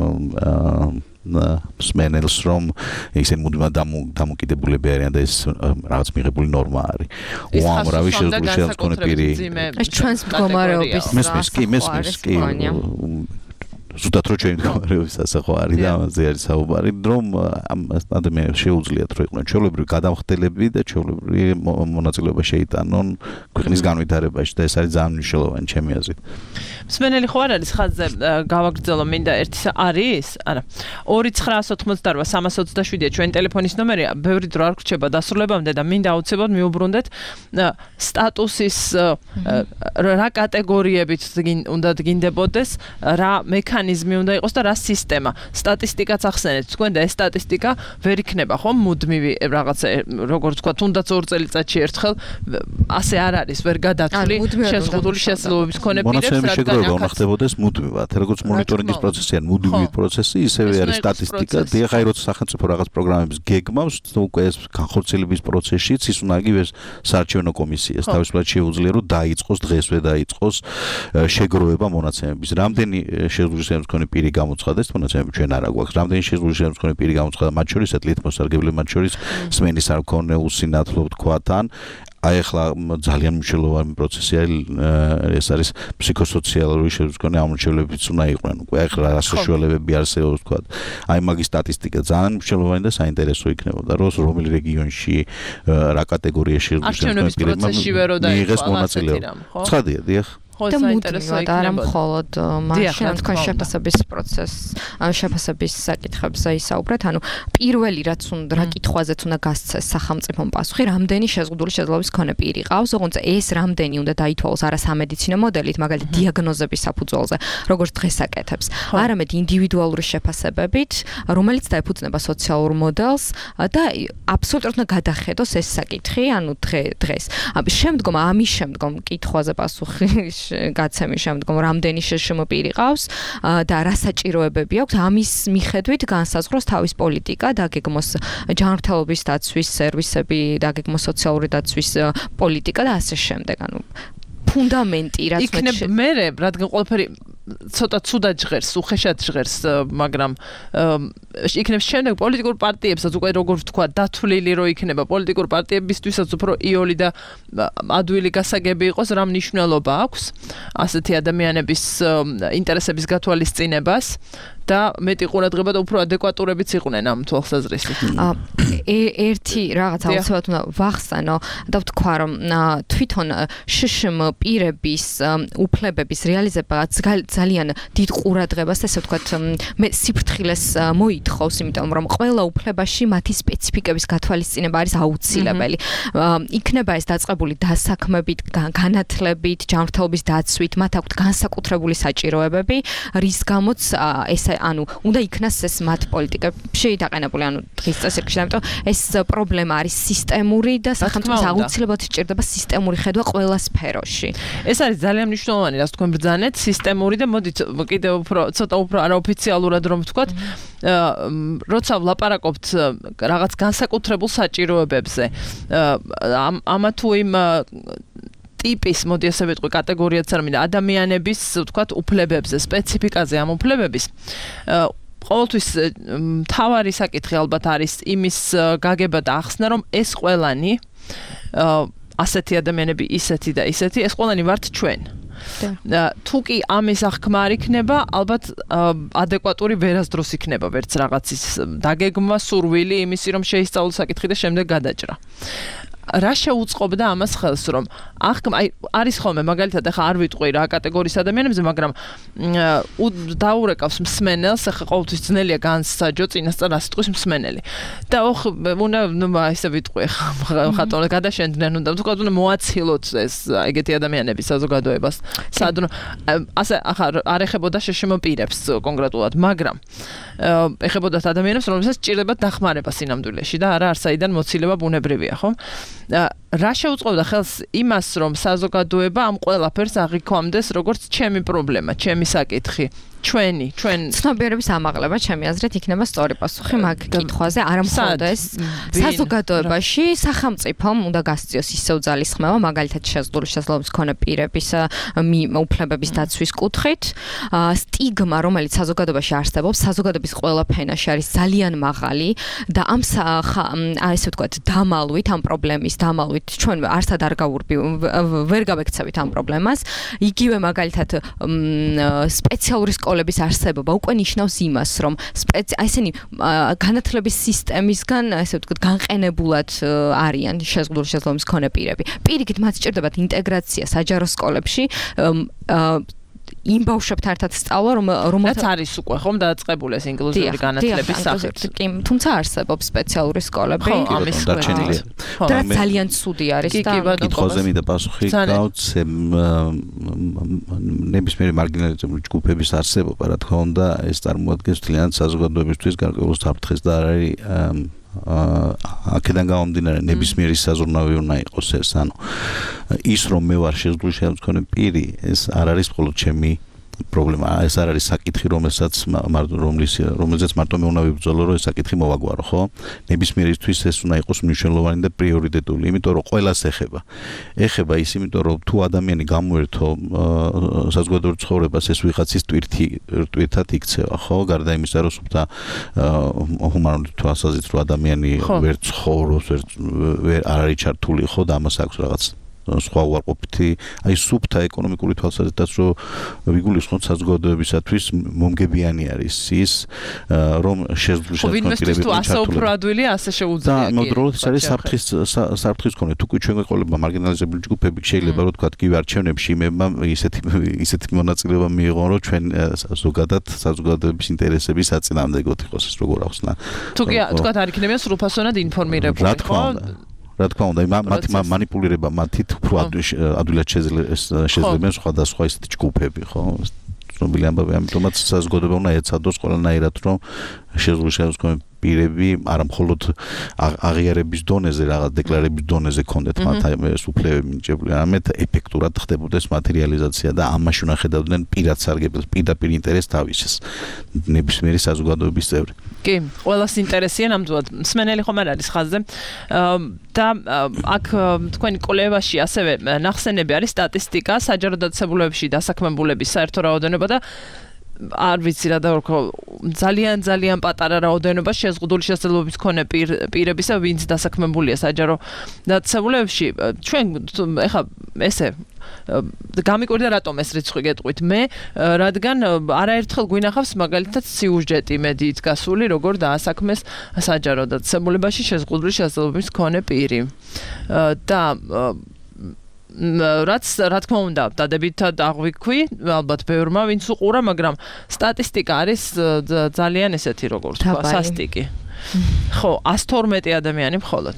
სმენელს რომ ისინი მუდმივად დამოკიდებულები არიან და ეს რაღაც მიღებული ნორმა არის. უამრავი შეძლული ხელმძღვანელი პირი ეს ჩვენს მდგომარეობის მესმის კი ზუსტად რო ჩვენი მდგომარეობის ასახვა არის და ამაზე არის საუბარი, რომ ამ ადამიანებს შეუძლიათ რომ იყვნენ ჩვეულებრივი გადამხდელები და ჩვეულებრივი მონაწილეობა შეიტანონ ქვეყნის განვითარებაში და ეს არის ძალიან მნიშვნელოვანი ჩემი აზრით. მსმენელი ხო არ არის ხაზზე გავაგრძელო მინდა ერთი არის? არა. 2988327 ჩვენი ტელეფონის ნომერია. ბევრი დრო არ გრჩება დასრულებამდე და მინდა აუცილებლად მიუბრუნდეთ სტატუსის რა კატეგორიებით უნდა დგინდებოდეს, რა მექანიზმი უნდა იყოს და რა სისტემა. სტატისტიკაც ახსენეთ თქვენ და ეს სტატისტიკა ვერ იქნება ხო მუდმივი რაღაცა როგორც თქვა თუნდაც 2 წელიწადში ერთხელ ასე არ არის ვერ გადათვლი შეზღუდული შესაძლებლობის მქონე პირებს უნდა ხდებოდეს მუდმივად, როგორც მონიტორინგის პროცესი ან მუდმივი პროცესი, ისევე არის სტატისტიკა. დიახ, აი როცა სახელმწიფო რაღაც პროგრამებს გეგმავს, უკვე ეს განხორციელების პროცესშიც ის უნდა აგივეს საარჩევნო კომისიას თავისუფლად შეუძლია რომ დაიწყოს დღესვე დაიწყოს შეგროვება მონაცემების. რამდენი შეძლული ხელმძღვანელი პირი გამოცხადეს, მონაცემები ჩვენ არ აგვაქვს. რამდენი შეძლული ხელმძღვანელი პირი გამოცხადა მათ შორის, ეთლით მოსარგებლე მათ შორის სმენის არ მქონე უსინათლო თქვათან. აი ახლა ძალიან მნიშვნელოვანი პროცესი ეს არის ფსიქოსოციალური შეძლებული ამორჩევლებიც უნდა იყვნენ. უკვე ახლა რა საშუალებები არსებობს თქვა. აი მაგის სტატისტიკა ძალიან მნიშვნელოვანი და საინტერესო იქნებოდა, რომელი რეგიონში რა კატეგორიაში შეძლებული პირებმა მიიღეს მონაწილეობა. ცხადია, დიახ. და მუდმივად არა მხოლოდ მაშინ თქვენ შეფასების პროცესს, შეფასების საკითხებზე ისაუბრეთ, ანუ პირველი რაც უნდა რა კითხვაზეც უნდა გასცეს სახელმწიფომ პასუხი, რამდენი შეზღუდული შესაძლებლობის მქონე პირი ყავს, ოღონდ ეს რამდენი უნდა დაითვალოს არა სამედიცინო მოდელით, მაგალითად დიაგნოზების საფუძველზე, როგორც დღეს აკეთებს, არამედ ინდივიდუალური შეფასებებით, რომელიც დაეფუძნება სოციალურ მოდელს და აბსოლუტურად უნდა გადახედოს ეს საკითხი, ანუ დღეს. შემდგომ ამის შემდგომ კითხვაზე პასუხი გაცემის შემდგომ რამდენი შეშმო პირი ყავს და რა საჭიროებები აქვს, ამის მიხედვით განსაზღვროს თავის პოლიტიკა, დაგეგმოს ჯანმრთელობის დაცვის სერვისები, დაგეგმოს სოციალური დაცვის პოლიტიკა და ასე შემდეგ. ანუ ფუნდამენტი რაც იქნებ მე რადგან ყველაფერი ცოტა ცუდად ჟღერს, უხეშად ჟღერს, მაგრამ იქნებ შემდეგ პოლიტიკურ პარტიებსაც უკვე როგორ ვთქვა, დათვლილი რო იქნება პოლიტიკურ პარტიებისთვისაც უფრო იოლი და ადვილი გასაგები იყოს, რა მნიშვნელობა აქვს ასეთი ადამიანების ინტერესების გათვალისწინებას და მეტი ყურადღება და უფრო ადეკვატურებიც იყვნენ ამ თვალსაზრისით. ერთი რაღაც აუცილებლად უნდა ვახსენო და ვთქვა, რომ თვითონ შშმ პირების უფლებების რეალიზება ძალიან დიდ ყურადღებას, ესე ვთქვათ, მე სიფრთხილეს მოითხოვს, იმიტომ რომ ყველა უფლებაში მათი სპეციფიკების გათვალისწინება არის აუცილებელი. იქნება ეს დაწყებული დასაქმებით, განათლებით, ჯანმრთელობის დაცვით, მათ აქვთ განსაკუთრებული საჭიროებები, რის გამოც ესე ანუ უნდა იქნას ეს მათ პოლიტიკებში დაყენებული, ანუ დღის წესრიგში, ამიტომ ეს პრობლემა არის სისტემური და სახელმწიფოს აუცილებლად სჭირდება სისტემური ხედვა ყველა სფეროში. ეს არის ძალიან მნიშვნელოვანი, რაც თქვენ ბრძანეთ, სისტემური და მოდით კიდევ უფრო ცოტა უფრო არაოფიციალურად რომ ვთქვათ, როცა ვლაპარაკობთ რაღაც განსაკუთრებულ საჭიროებებზე, ამა თუ იმ ტიპის, მოდი ასე ვიტყვი, კატეგორიაც არ მინდა, ადამიანების, ვთქვათ, უფლებებზე, სპეციფიკაზე ამ უფლებების. ყოველთვის მთავარი საკითხი ალბათ არის იმის გაგება და ახსნა, რომ ეს ყველანი ასეთი ადამიანები, ისეთი და ისეთი, ეს ყველანი ვართ ჩვენ. თუ კი ამის აღქმა არ იქნება, ალბათ ადეკვატური ვერასდროს იქნება ვერც რაღაცის დაგეგმვა, სურვილი იმისი, რომ შეისწავლო საკითხი და შემდეგ გადაჭრა. რა შეუწყობდა ამას ხელს, რომ არის ხოლმე მაგალითად ახლა არ ვიტყვი რა კატეგორიის ადამიანებზე, მაგრამ დაურეკავს მსმენელს, ახლა ყოველთვის ძნელია განსაჯო წინასწარ რა სიტყვის მსმენელი. და უნდა ისე ვიტყვი ხატონ გადაშენდნენ, უნდა თქვა უნდა მოაცილოთ ეს ეგეთი ადამიანები საზოგადოებას. ასე ახლა არ ეხებოდა შეშმო პირებს კონკრეტულად, მაგრამ ეხებოდა ადამიანებს, რომლებსაც სჭირდებათ დახმარება სინამდვილეში და არა არსაიდან მოცილება ბუნებრივია, ხო? რა შეუწყობდა ხელს იმას, რომ საზოგადოება ამ ყველაფერს აღიქვამდეს როგორც ჩემი პრობლემა, ჩემი საკითხი, ჩვენ ცნობიერების ამაღლება ჩემი აზრით იქნება სწორი პასუხი მაგ კითხვაზე, არა მხოლოდ ეს საზოგადოებაში სახელმწიფომ უნდა გასწიოს ისევ ძალისხმევა, მაგალითად შეზღუდული შესაძლებლობის მქონე პირების უფლებების დაცვის კუთხით, სტიგმა, რომელიც საზოგადოებაში არსებობს, საზოგადოების ყველა ფენაში არის ძალიან მაღალი და ამ ესე ვთქვათ, დამალვით, ამ პრობლემის დამალვით ჩვენ არსად არ ვერ გავექცევით ამ პრობლემას. იგივე მაგალითად სპეციალური სკოლების არსებობა უკვე ნიშნავს იმას, რომ ესენი განათლების სისტემისგან, ასე ვთქვათ, განყენებულად არიან შეზღუდული შესაძლებლობის მქონე პირები. პირიქით მათ სჭირდებათ ინტეგრაცია საჯარო სკოლებში, იმ ბავშვებთან ერთად სწავლა, რომელთაც არის უკვე ხომ დაწყებული ეს ინკლუზიური განათლების სახით. თუმცა არსებობს სპეციალური სკოლები. ხო, ამის დარჩენილია. და ძალიან ცუდი არის და კითხვაზე მინდა პასუხი გავცემ ნებისმიერი მარგინალიზებული ჯგუფების არსებობა, რა თქმა უნდა, ეს წარმოადგენს მთლიანად საზოგადოებისთვის გარკვეულ საფრთხეს და არ არის აქედან გამომდინარე ნებისმიერი საზრუნავი უნდა იყოს ეს, ანუ ის რომ მე ვარ შეზღუდული შესაძლებლობის მქონე პირი, ეს არ არის მხოლოდ ჩემი პრობლემა, ეს არ არის საკითხი, რომელსაც მარტო მე უნდა ვიბრძოლო, რომ ეს საკითხი მოვაგვარო, ხო? ნებისმიერისთვის ეს უნდა იყოს მნიშვნელოვანი და პრიორიტეტული, იმიტომ რომ ყველას ეხება ის, იმიტომ რომ თუ ადამიანი გამოერთო საზოგადოებრივ ცხოვრებას, ეს ვიღაცის ტვირთად იქცევა, ხო? გარდა იმისა, რომ სუფთა ჰუმანური თვალსაზრისით რომ ადამიანი ვერ ცხოვრობს, ვერ არ არის ჩართული, ხო და ამას აქვს რაღაც სხვა უარყოფითი, აი სუფთა ეკონომიკური თვალსაზრისითაც რომ ვიგულისხმოთ საზოგადოებისათვის მომგებიანი არის ის, რომ შეზღუდული შესაძლებლობები თუ ასე უფრო ადვილია, ასე შეუძლია. და მოდროულად ეს არის საფრთხის მქონე, თუ კი ჩვენ გვეყოლება მარგინალიზებული ჯგუფები, შეიძლება რომ თქვა კივი არჩევნებში იმებმა ისეთი მონაწილეობა მიიღონ, რომ ჩვენ ზოგადად საზოგადოების ინტერესების საწინააღმდეგოდ იყოს ეს როგორ ახსნა. თუ კი თქვა არ იქნებიან სრულფასოვნად ინფორმირებული, ხო? რა თქმა უნდა, მათი მანიპულირება მათით უფრო ადვილად შეძლებენ სხვადასხვა ისეთი ჯგუფები, ხო? ცნობილი ამბავი, ამიტომაც საზოგადოება უნდა ეცადოს ყველანაირად, რომ შეზღუდული შესაძლებლობის მქონე პირები არა მხოლოდ აღიარების დონეზე, რაღაც დეკლარების დონეზე კონდეთ მათ ეს უფლებები მინიჭებული, არამედ ეფექტურად ხდებოდეს მატერიალიზაცია და ამაში უნდა ხედავდნენ პირად სარგებელს, პირდაპირ ინტერესს თავისის ნებისმიერი საზოგადოების წევრი. კი, ყველას ინტერესია ნამდვილად. მსმენელი ხომ არ არის ხაზზე. და აქ თქვენი კოლევაში ასევე ნახსენები არის სტატისტიკა საჯარო დაწესებულებებში დასაქმებულების საერთო რაოდენობა და არ ვიცი რა და ძალიან პატარა რაოდენობა შეზღუდული შესაძლებლობის მქონე პირებისა, ვინც დასაქმებულია საჯარო დაწესებულებებში. ჩვენ ეხა ესე გამიკვირდა რატომ ეს რიცხვი გეტყვით მე, რადგან არაერთხელ გვინახავს მაგალითად სიუჟეტი მედიით გასული, როგორ დაასაქმეს საჯარო დაწესებულებაში შეზღუდული შესაძლებლობის მქონე პირი. და რაც რა თქმა უნდა დადებითად აღვიქვი, ალბათ ბევრმა ვინც უყურა, მაგრამ სტატისტიკა არის ძალიან ესეთი როგორ თქვა, სასტიკი. ხო, 112 ადამიანი მხოლოდ.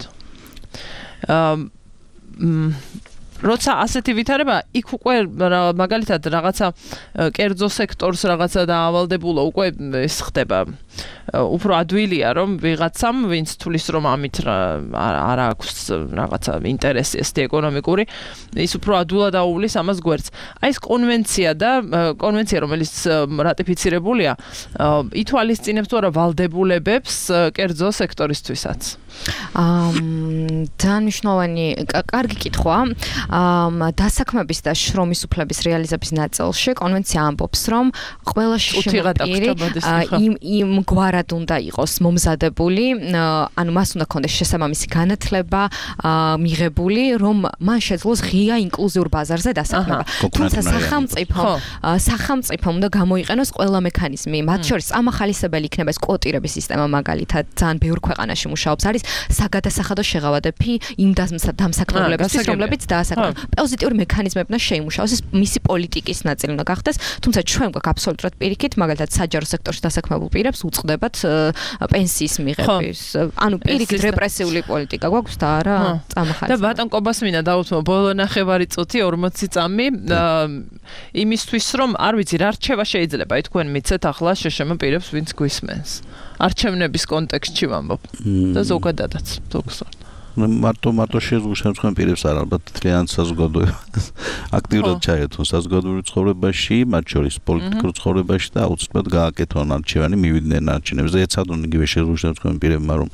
როცა ასეთი ვითარება, იქ უკვე მაგალითად რაღაცა კერძო სექტორს რაღაცა დაავალდებულა, უკვე ეს ხდება. უფრო ადვილია რომ ვიღაცამ, ვინც თulis რომ ამით არ აქვს რაღაცა ინტერესი ესეთი ეკონომიკური, ის უფრო ადვილად აუვლის ამას გვერდს. აი ეს კონვენცია, რომელიც რატიფიცირებულია, ითვალისწინებს თუ არა ვალდებულებებს კერძო სექტორისთვისაც. ძალიან მნიშვნელოვანი, კარგი კითხვა. დასაქმების და შრომის უფლების რეალიზების ნაწილში კონვენცია ამბობს, რომ ყველა შიშემო პირი იმ გვარად უნდა იყოს მომზადებული, ანუ მას უნდა ქონდეს შესაბამისი განათლება მიღებული, რომ მან შეძლოს ღია ინკლუზიურ ბაზარზე დასაქმება. თუმცა სახელმწიფომ უნდა გამოიყენოს ყველა მექანიზმი, მათ შორის წამახალისებელი იქნება ეს კვოტირების სისტემა მაგალითად, ძალიან ბევრ ქვეყანაში მუშაობს, არის საგადასახადო შეღავადები იმ დამსაქმებლებისთვის, რომლებიც დაასაქმებენ. პოზიტიური მექანიზმები უნდა შეიმუშაოს, ეს მისი პოლიტიკის ნაწილი უნდა გახდეს, თუმცა ჩვენ გვაქვს აბსოლუტურად პირიქით, მაგალითად საჯარო სექტორში დასაქმებულ პირებს უწყდებათ პენსიის მიღების, ანუ პირიქით რეპრესიული პოლიტიკა გვაქვს და არა წამახალისებელი. და ბატონ კობას მინდა დავუთმო ბოლო ნახევარი წუთი 40 წამი იმისთვის რომ არ ვიცი რა რჩევა შეიძლება თქვენ მიცეთ ახლა შეშემო პირებს ვინც გვისმენს არჩევნების კონტექსტში ვამბობ და ზოგადადაც ზოგადად მარტო შეზღუდულ პირებს არ ალბათ ძალიან საზოგადოება აქტიურად ჩაერთონ საზოგადოებრივ ცხოვრებაში, მათ შორის პოლიტიკურ ცხოვრებაში და აუცილებლად გააკეთონ არჩევანი, მივიდნენ არჩევნებზე, ეცადონ იგივე შეზღუდულ პირებმა რომ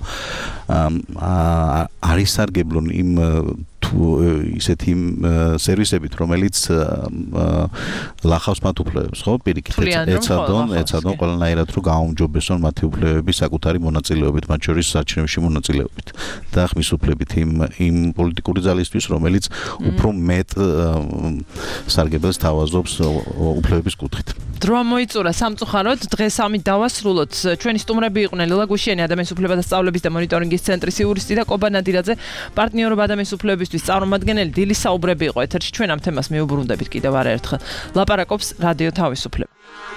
არის სარგებლონ იმ ისეთი სერვისებით, რომელიც ლახავს მათ უფლებებს, ხო? პირიქით ეცადონ ყველანაირად რომ გააუმჯობესონ მათი უფლებები საკუთარი მონაწილეობით, მათ შორის არჩევნებში მონაწილეობით და ხმის უფლებით იმ პოლიტიკური ძალისთვის, რომელიც უფრო მეტ სარგებელს თავაზობს უფლებების კუთხით. დრო მოიწურა სამწუხაროდ, დღეს ამით დავასრულოთ. ჩვენი სტუმრები იყვნენ ლელა გუშიანი, ადამიანის უფლებათა სწავლების და მონიტორინგის ცენტრის იურისტი და კობა ნადირაძე, პარტნიორობა ადამიანის უფლებებისთვის წარმომადგენელი. დილის საუბრები იყო ეთერში, ჩვენ ამ თემას მიუბრუნდებით კიდევ არაერთხელ. ლაპარაკობს რადიო თავისუფლება.